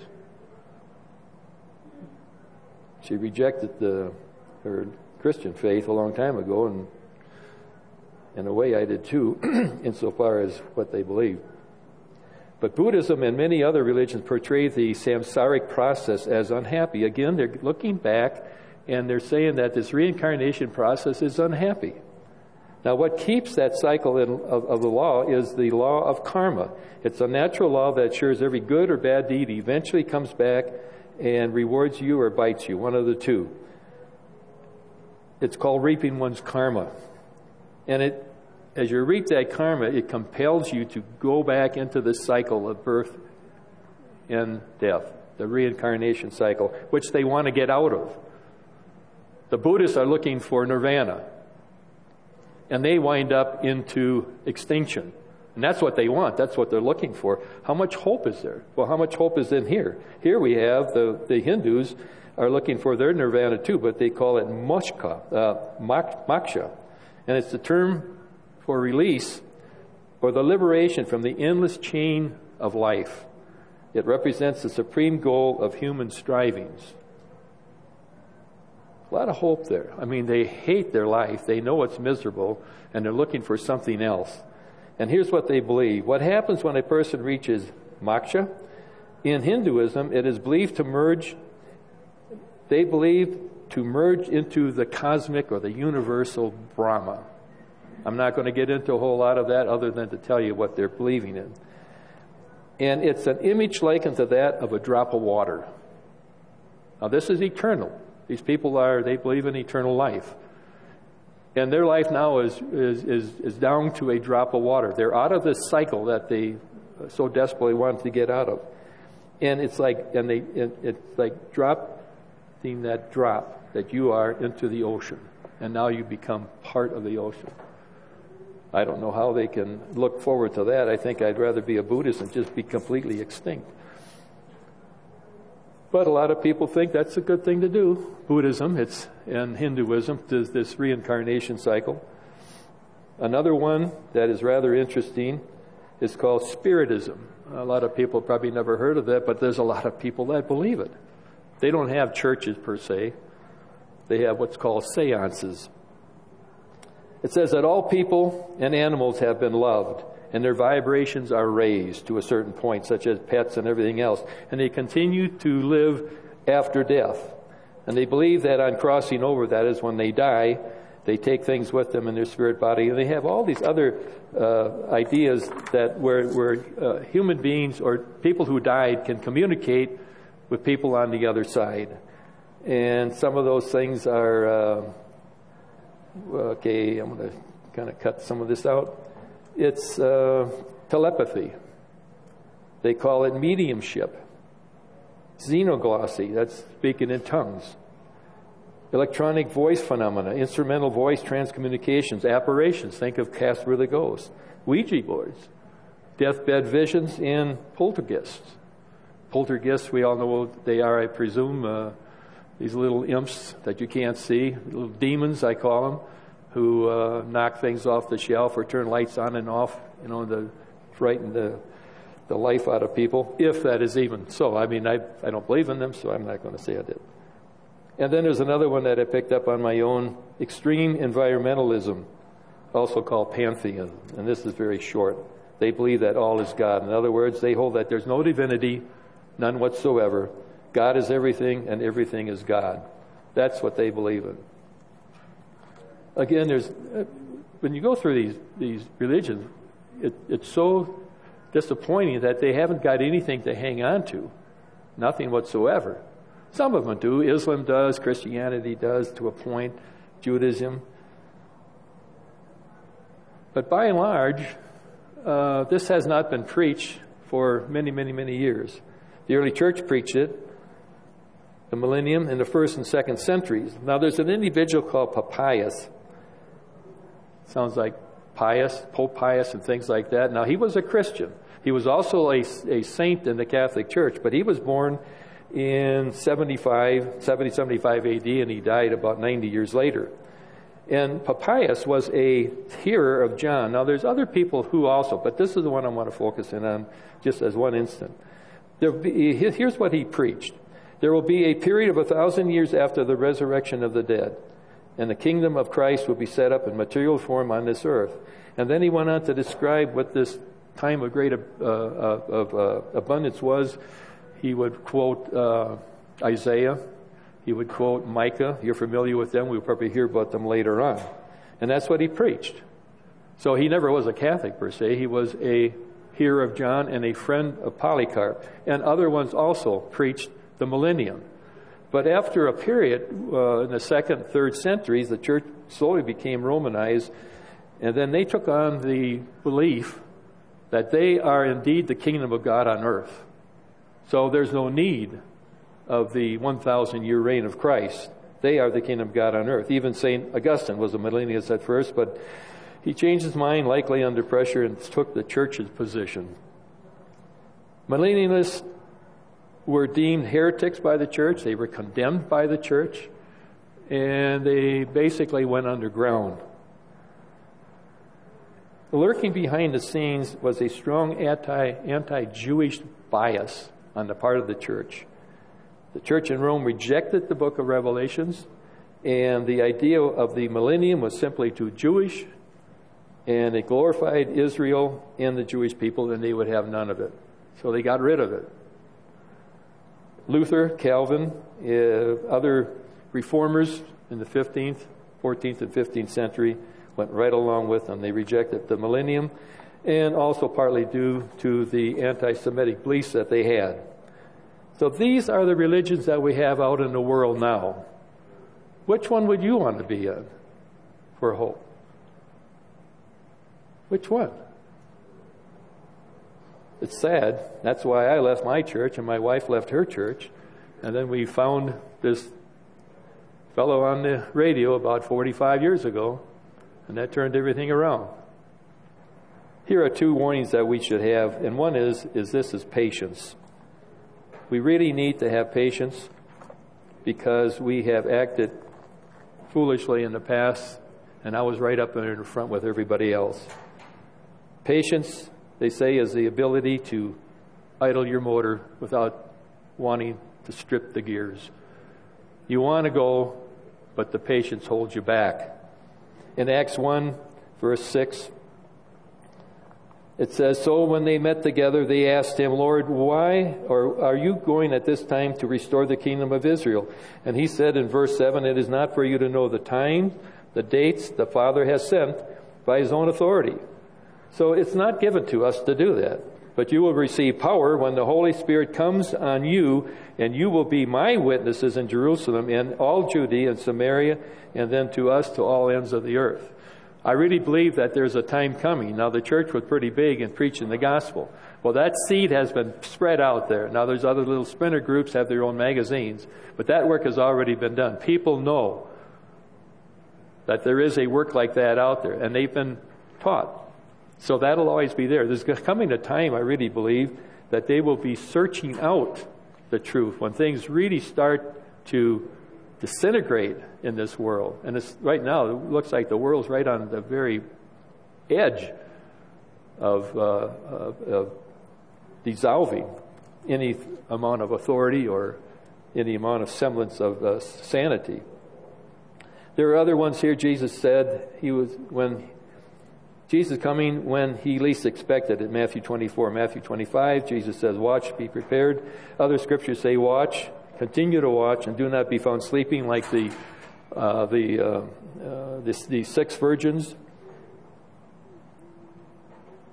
She rejected the, her Christian faith a long time ago, and in a way I did too, insofar as what they believe. But Buddhism and many other religions portray the samsaric process as unhappy. Again, they're looking back and they're saying that this reincarnation process is unhappy. Now, what keeps that cycle in, of, of the law is the law of karma. It's a natural law that assures every good or bad deed eventually comes back and rewards you or bites you, one of the two. It's called reaping one's karma. And it, as you reap that karma, it compels you to go back into the cycle of birth and death, the reincarnation cycle, which they want to get out of. The Buddhists are looking for nirvana. And they wind up into extinction. And that's what they want. That's what they're looking for. How much hope is there? Well, how much hope is in here? Here we have the, the Hindus are looking for their nirvana too, but they call it moksha, uh, moksha. And it's the term for release or the liberation from the endless chain of life. It represents the supreme goal of human strivings. A lot of hope there. I mean, they hate their life. They know it's miserable, and they're looking for something else. And here's what they believe. What happens when a person reaches moksha? In Hinduism, it is believed to merge, they believe to merge into the cosmic or the universal Brahma. I'm not going to get into a whole lot of that other than to tell you what they're believing in. And it's an image likened to that of a drop of water. Now, this is eternal. These people are, they believe in eternal life. And their life now is, is, is, is down to a drop of water. They're out of this cycle that they so desperately want to get out of. And it's like, and they, it, it's like dropping that drop that you are into the ocean. And now you become part of the ocean. I don't know how they can look forward to that. I think I'd rather be a Buddhist and just be completely extinct. But a lot of people think that's a good thing to do. Buddhism, it's and Hinduism, does this reincarnation cycle. Another one that is rather interesting is called Spiritism. A lot of people probably never heard of that, but there's a lot of people that believe it. They don't have churches per se. They have what's called seances. It says that all people and animals have been loved, and their vibrations are raised to a certain point, such as pets and everything else. And they continue to live after death. And they believe that on crossing over, that is when they die, they take things with them in their spirit body. And they have all these other uh, ideas that where, where uh, human beings or people who died can communicate with people on the other side. And some of those things are, uh, okay, I'm going to kind of cut some of this out. It's uh, telepathy. They call it mediumship. Xenoglossy, that's speaking in tongues. Electronic voice phenomena, instrumental voice transcommunications, apparitions, think of Casper the Ghost, Ouija boards, deathbed visions, and poltergeists. Poltergeists, we all know what they are, I presume, uh, these little imps that you can't see, little demons, I call them, who uh, knock things off the shelf or turn lights on and off, you know, to frighten the, the life out of people, if that is even so. I mean, I, I don't believe in them, so I'm not going to say I did. And then there's another one that I picked up on my own, extreme environmentalism, also called pantheism, and this is very short. They believe that all is God. In other words, they hold that there's no divinity, none whatsoever. God is everything, and everything is God. That's what they believe in. Again, there's when you go through these these religions, it, it's so disappointing that they haven't got anything to hang on to. Nothing whatsoever. Some of them do. Islam does. Christianity does to a point. Judaism. But by and large, uh, this has not been preached for many, many, many years. The early church preached it, the millennium, in the first and second centuries. Now, there's an individual called Papias. Sounds like Pius, Pope Pius, and things like that. Now, he was a Christian. He was also a, a saint in the Catholic Church, but he was born in seventy-five, seventy, seventy-five A D, and he died about ninety years later. And Papias was a hearer of John. Now, there's other people who also, but this is the one I want to focus in on just as one instant. There be, here's what he preached. There will be a period of a thousand years after the resurrection of the dead, and the kingdom of Christ will be set up in material form on this earth. And then he went on to describe what this time of great uh, of uh, abundance was. He would quote uh, Isaiah. He would quote Micah. You're familiar with them. We'll probably hear about them later on. And that's what he preached. So he never was a Catholic per se. He was a hearer of John and a friend of Polycarp. And other ones also preached the millennium. But after a period uh, in the second, third centuries, the church slowly became Romanized. And then they took on the belief that they are indeed the kingdom of God on earth. So there's no need of the one thousand year reign of Christ. They are the kingdom of God on earth. Even Saint Augustine was a millennialist at first, but he changed his mind, likely under pressure, and took the church's position. Millennialists were deemed heretics by the church. They were condemned by the church, and they basically went underground. Lurking behind the scenes was a strong anti, anti-Jewish bias on the part of the church. The church in Rome rejected the book of Revelations, and the idea of the millennium was simply too Jewish, and it glorified Israel and the Jewish people, and they would have none of it. So they got rid of it. Luther, Calvin, uh, other reformers in the fifteenth, fourteenth, and fifteenth century went right along with them. They rejected the millennium, and also partly due to the anti-Semitic beliefs that they had. So these are the religions that we have out in the world now. Which one would you want to be in for hope? Which one? It's sad. That's why I left my church and my wife left her church. And then we found this fellow on the radio about forty-five years ago, and that turned everything around. Here are two warnings that we should have, and one is, is this is patience. We really need to have patience because we have acted foolishly in the past, and I was right up in the front with everybody else. Patience, they say, is the ability to idle your motor without wanting to strip the gears. You want to go, but the patience holds you back. In Acts one, verse six, it says, "So when they met together, they asked him, 'Lord, why or are you going at this time to restore the kingdom of Israel?' And he said in verse seven, 'It is not for you to know the time, the dates the Father has sent by his own authority.'" So it's not given to us to do that. "But you will receive power when the Holy Spirit comes on you, and you will be my witnesses in Jerusalem and all Judea and Samaria, and then to us to all ends of the earth." I really believe that there's a time coming. Now, the church was pretty big in preaching the gospel. Well, that seed has been spread out there. Now, there's other little splinter groups have their own magazines, but that work has already been done. People know that there is a work like that out there, and they've been taught. So that'll always be there. There's coming a time, I really believe, that they will be searching out the truth when things really start to disintegrate in this world. And it's right now, it looks like the world's right on the very edge of, uh, of, of dissolving any amount of authority or any amount of semblance of uh, sanity. There are other ones here. Jesus said he was when Jesus coming when he least expected it. Matthew twenty-four, Matthew twenty-five, Jesus says, "Watch, be prepared." Other scriptures say, "Watch, continue to watch, and do not be found sleeping like the uh, the, uh, uh, the the six virgins."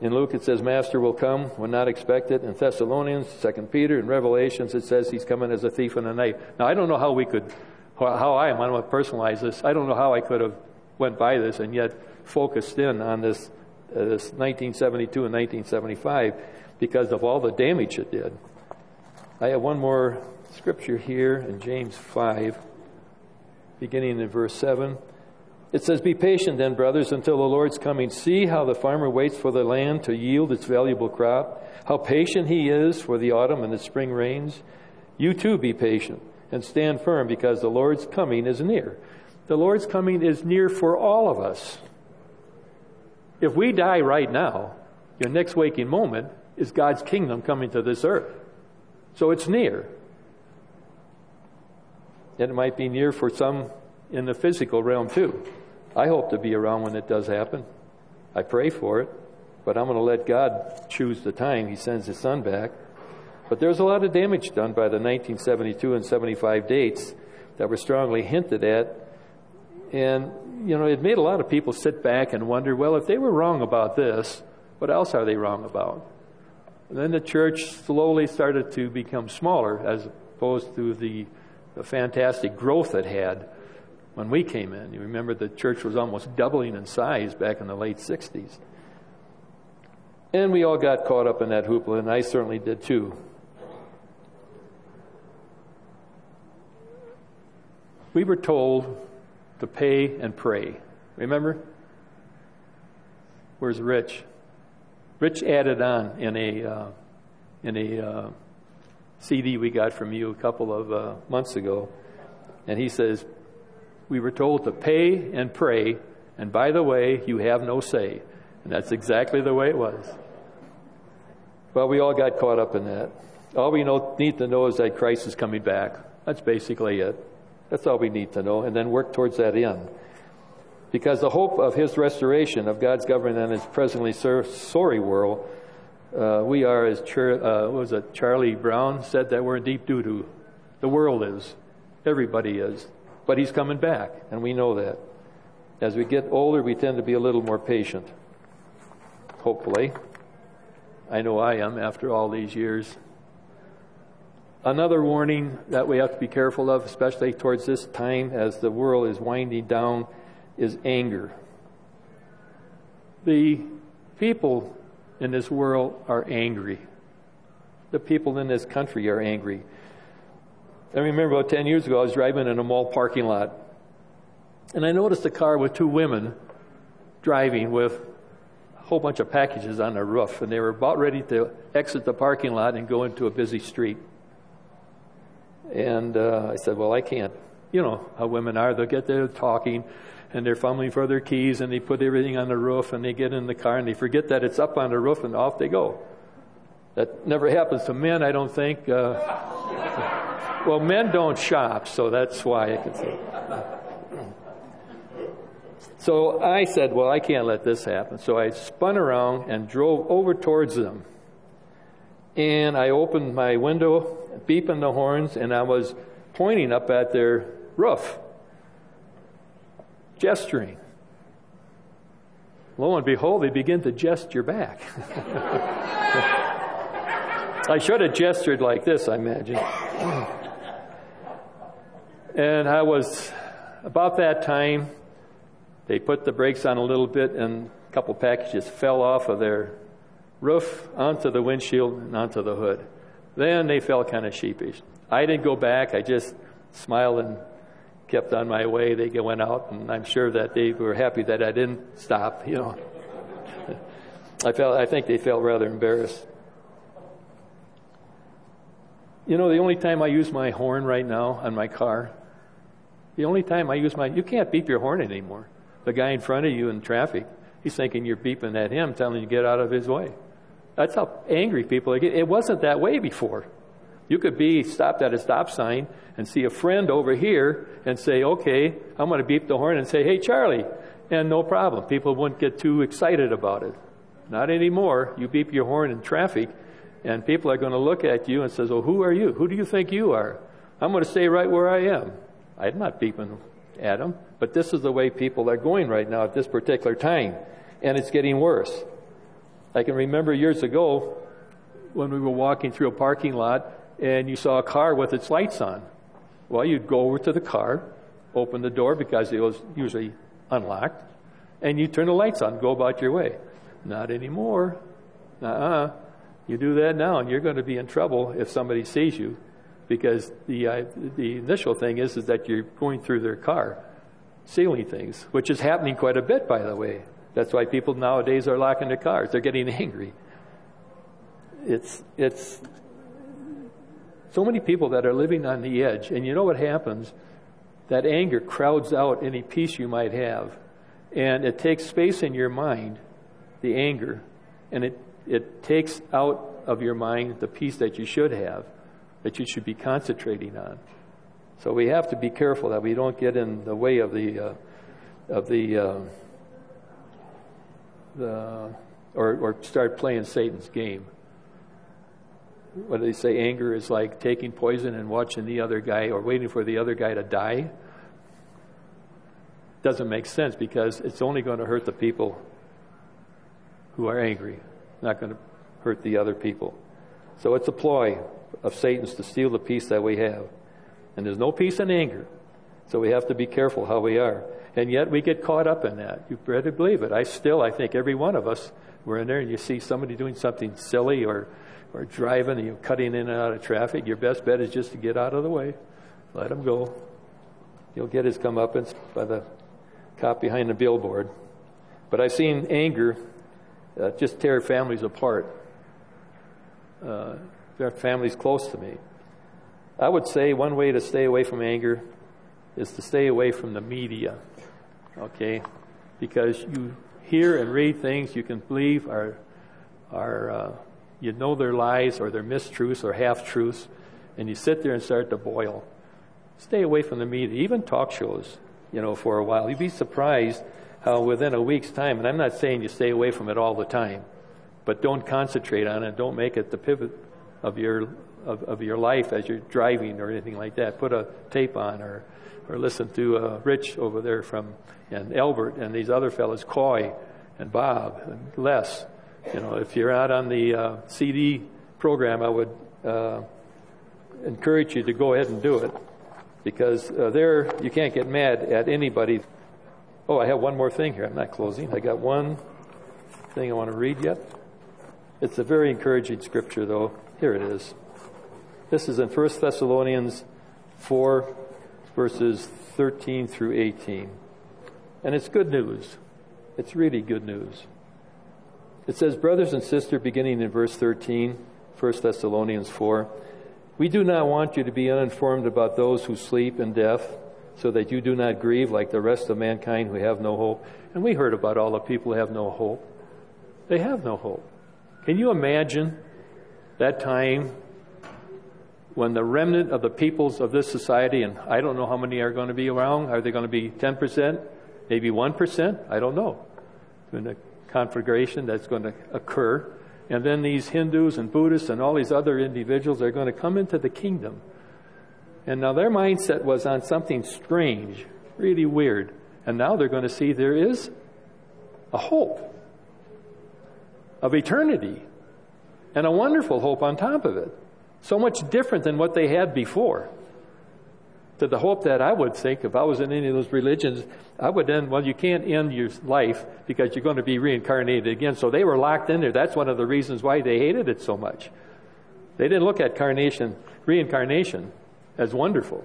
In Luke it says Master will come when not expected. In Thessalonians, Second Peter, and Revelations it says he's coming as a thief in the night. Now I don't know how we could, how I am, I don't want to personalize this. I don't know how I could have went by this and yet focused in on this, uh, this nineteen seventy-two and nineteen seventy-five because of all the damage it did. I have one more scripture here in James five, beginning in verse seven. It says, "Be patient then, brothers, until the Lord's coming. See how the farmer waits for the land to yield its valuable crop, how patient he is for the autumn and the spring rains. You too be patient and stand firm, because the Lord's coming is near." The Lord's coming is near for all of us. If we die right now, your next waking moment is God's kingdom coming to this earth. So it's near. And it might be near for some in the physical realm too. I hope to be around when it does happen. I pray for it, but I'm going to let God choose the time He sends His Son back. But there's a lot of damage done by the nineteen seventy-two and seventy-five dates that were strongly hinted at. And, you know, it made a lot of people sit back and wonder, well, if they were wrong about this, what else are they wrong about? And then the church slowly started to become smaller as opposed to the, the fantastic growth it had when we came in. You remember the church was almost doubling in size back in the late sixties. And we all got caught up in that hoopla, and I certainly did too. We were told to pay and pray. Remember? Where's Rich? Rich added on in a uh, in a uh, C D we got from you a couple of uh, months ago, and he says, we were told to pay and pray, and by the way, you have no say. And that's exactly the way it was. Well, we all got caught up in that. All we know, need to know is that Christ is coming back. That's basically it. That's all we need to know, and then work towards that end. Because the hope of His restoration of God's government in His presently sorry world, uh, we are, as Char- uh, what was it, Charlie Brown said, that we're in deep doo-doo. The world is. Everybody is. But He's coming back, and we know that. As we get older, we tend to be a little more patient. Hopefully. I know I am after all these years. Another warning that we have to be careful of, especially towards this time as the world is winding down, is anger. The people in this world are angry. The people in this country are angry. I remember about ten years ago, I was driving in a mall parking lot, and I noticed a car with two women driving with a whole bunch of packages on their roof, and they were about ready to exit the parking lot and go into a busy street. And uh, I said, well, I can't. You know how women are. They'll get there talking, and they're fumbling for their keys, and they put everything on the roof, and they get in the car, and they forget that it's up on the roof, and off they go. That never happens to men, I don't think. Uh, well, men don't shop, so that's why I can say. So I said, well, I can't let this happen. So I spun around and drove over towards them. And I opened my window, beeping the horns, and I was pointing up at their roof, gesturing. Lo and behold, they begin to gesture back. I should have gestured like this, I imagine. And I was, about that time, they put the brakes on a little bit, and a couple packages fell off of their roof onto the windshield and onto the hood. Then they felt kind of sheepish. I didn't go back. I just smiled and kept on my way. They went out, and I'm sure that they were happy that I didn't stop. You know, I felt. I think they felt rather embarrassed. You know, the only time I use my horn right now on my car, the only time I use my, you can't beep your horn anymore. The guy in front of you in traffic, he's thinking you're beeping at him, telling you to get out of his way. That's how angry people are getting. It wasn't that way before. You could be stopped at a stop sign and see a friend over here and say, okay, I'm going to beep the horn and say, hey, Charlie, and no problem. People wouldn't get too excited about it. Not anymore. You beep your horn in traffic, and people are going to look at you and says, oh, who are you? Who do you think you are? I'm going to stay right where I am. I'm not beeping at them, but this is the way people are going right now at this particular time, and it's getting worse. I can remember years ago when we were walking through a parking lot and you saw a car with its lights on. Well, you'd go over to the car, open the door because it was usually unlocked, and you turn the lights on, go about your way. Not anymore. Uh-uh. You do that now, and you're going to be in trouble if somebody sees you, because the uh, the initial thing is is that you're going through their car, stealing things, which is happening quite a bit, by the way. That's why people nowadays are locking their cars. They're getting angry. It's it's so many people that are living on the edge, and you know what happens? That anger crowds out any peace you might have, and it takes space in your mind, the anger, and it it takes out of your mind the peace that you should have, that you should be concentrating on. So we have to be careful that we don't get in the way of the uh, of the uh, the or or start playing Satan's game. What do they say? Anger is like taking poison and watching the other guy or waiting for the other guy to die. Doesn't make sense, because it's only going to hurt the people who are angry, not going to hurt the other people. So it's a ploy of Satan's to steal the peace that we have. And there's no peace in anger. So we have to be careful how we are. And yet we get caught up in that. You better believe it. I still, I think every one of us, we're in there and you see somebody doing something silly or, or driving and you're cutting in and out of traffic. Your best bet is just to get out of the way. Let him go. He'll get his comeuppance by the cop behind the billboard. But I've seen anger uh, just tear families apart. Uh, there are families close to me. I would say one way to stay away from anger is to stay away from the media, okay? Because you hear and read things you can believe are, are uh, you know they're lies or they're mistruths or half-truths, and you sit there and start to boil. Stay away from the media, even talk shows, you know, for a while. You'd be surprised how within a week's time, and I'm not saying you stay away from it all the time, but don't concentrate on it. Don't make it the pivot of your of, of your life as you're driving or anything like that. Put a tape on or or listen to uh, Rich over there from and Albert and these other fellas, Coy and Bob and Les. You know, if you're out on the uh, C D program, I would uh, encourage you to go ahead and do it, because uh, there you can't get mad at anybody. Oh, I have one more thing here. I'm not closing. I got one thing I want to read yet. It's a very encouraging scripture, though. Here it is. This is in First Thessalonians four, verses thirteen through eighteen. And it's good news. It's really good news. It says, brothers and sisters, beginning in verse thirteen, First Thessalonians four, we do not want you to be uninformed about those who sleep in death, so that you do not grieve like the rest of mankind who have no hope. And we heard about all the people who have no hope. They have no hope. Can you imagine that time when the remnant of the peoples of this society, and I don't know how many are going to be around, are they going to be ten percent, maybe one percent? I don't know. In a conflagration that's going to occur. And then these Hindus and Buddhists and all these other individuals are going to come into the kingdom. And now their mindset was on something strange, really weird. And now they're going to see there is a hope of eternity and a wonderful hope on top of it. So much different than what they had before. To the hope that I would think, if I was in any of those religions, I would end, well, you can't end your life because you're going to be reincarnated again. So they were locked in there. That's one of the reasons why they hated it so much. They didn't look at carnation, reincarnation as wonderful.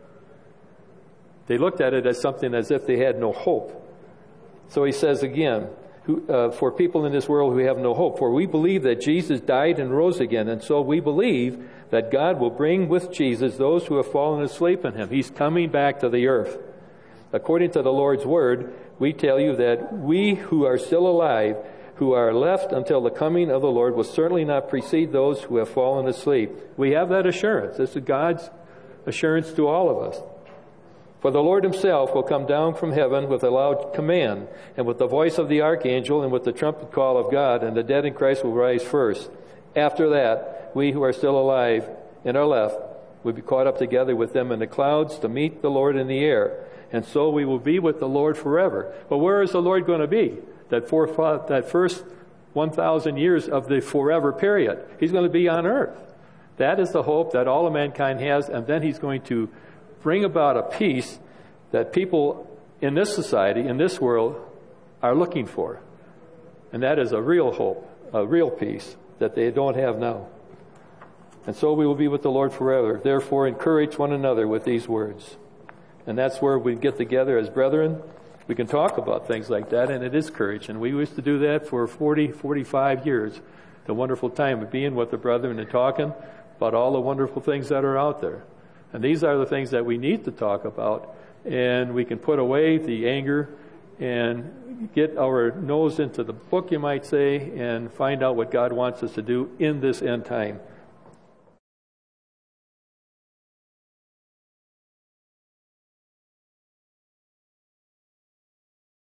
They looked at it as something as if they had no hope. So he says again, Who, uh, for people in this world who have no hope. For we believe that Jesus died and rose again, and so we believe that God will bring with Jesus those who have fallen asleep in him. He's coming back to the earth. According to the Lord's word, we tell you that we who are still alive, who are left until the coming of the Lord, will certainly not precede those who have fallen asleep. We have that assurance. This is God's assurance to all of us. For the Lord himself will come down from heaven with a loud command, and with the voice of the archangel, and with the trumpet call of God, and the dead in Christ will rise first. After that, we who are still alive and are left will be caught up together with them in the clouds to meet the Lord in the air. And so we will be with the Lord forever. But where is the Lord going to be? That, fourth, that first one thousand years of the forever period. He's going to be on earth. That is the hope that all of mankind has, and then he's going to bring about a peace that people in this society, in this world, are looking for. And that is a real hope, a real peace that they don't have now. And so we will be with the Lord forever. Therefore, encourage one another with these words. And that's where we get together as brethren. We can talk about things like that, and it is courage. And we used to do that for forty, forty-five years. The wonderful time of being with the brethren and talking about all the wonderful things that are out there. And these are the things that we need to talk about. And we can put away the anger and get our nose into the book, you might say, and find out what God wants us to do in this end time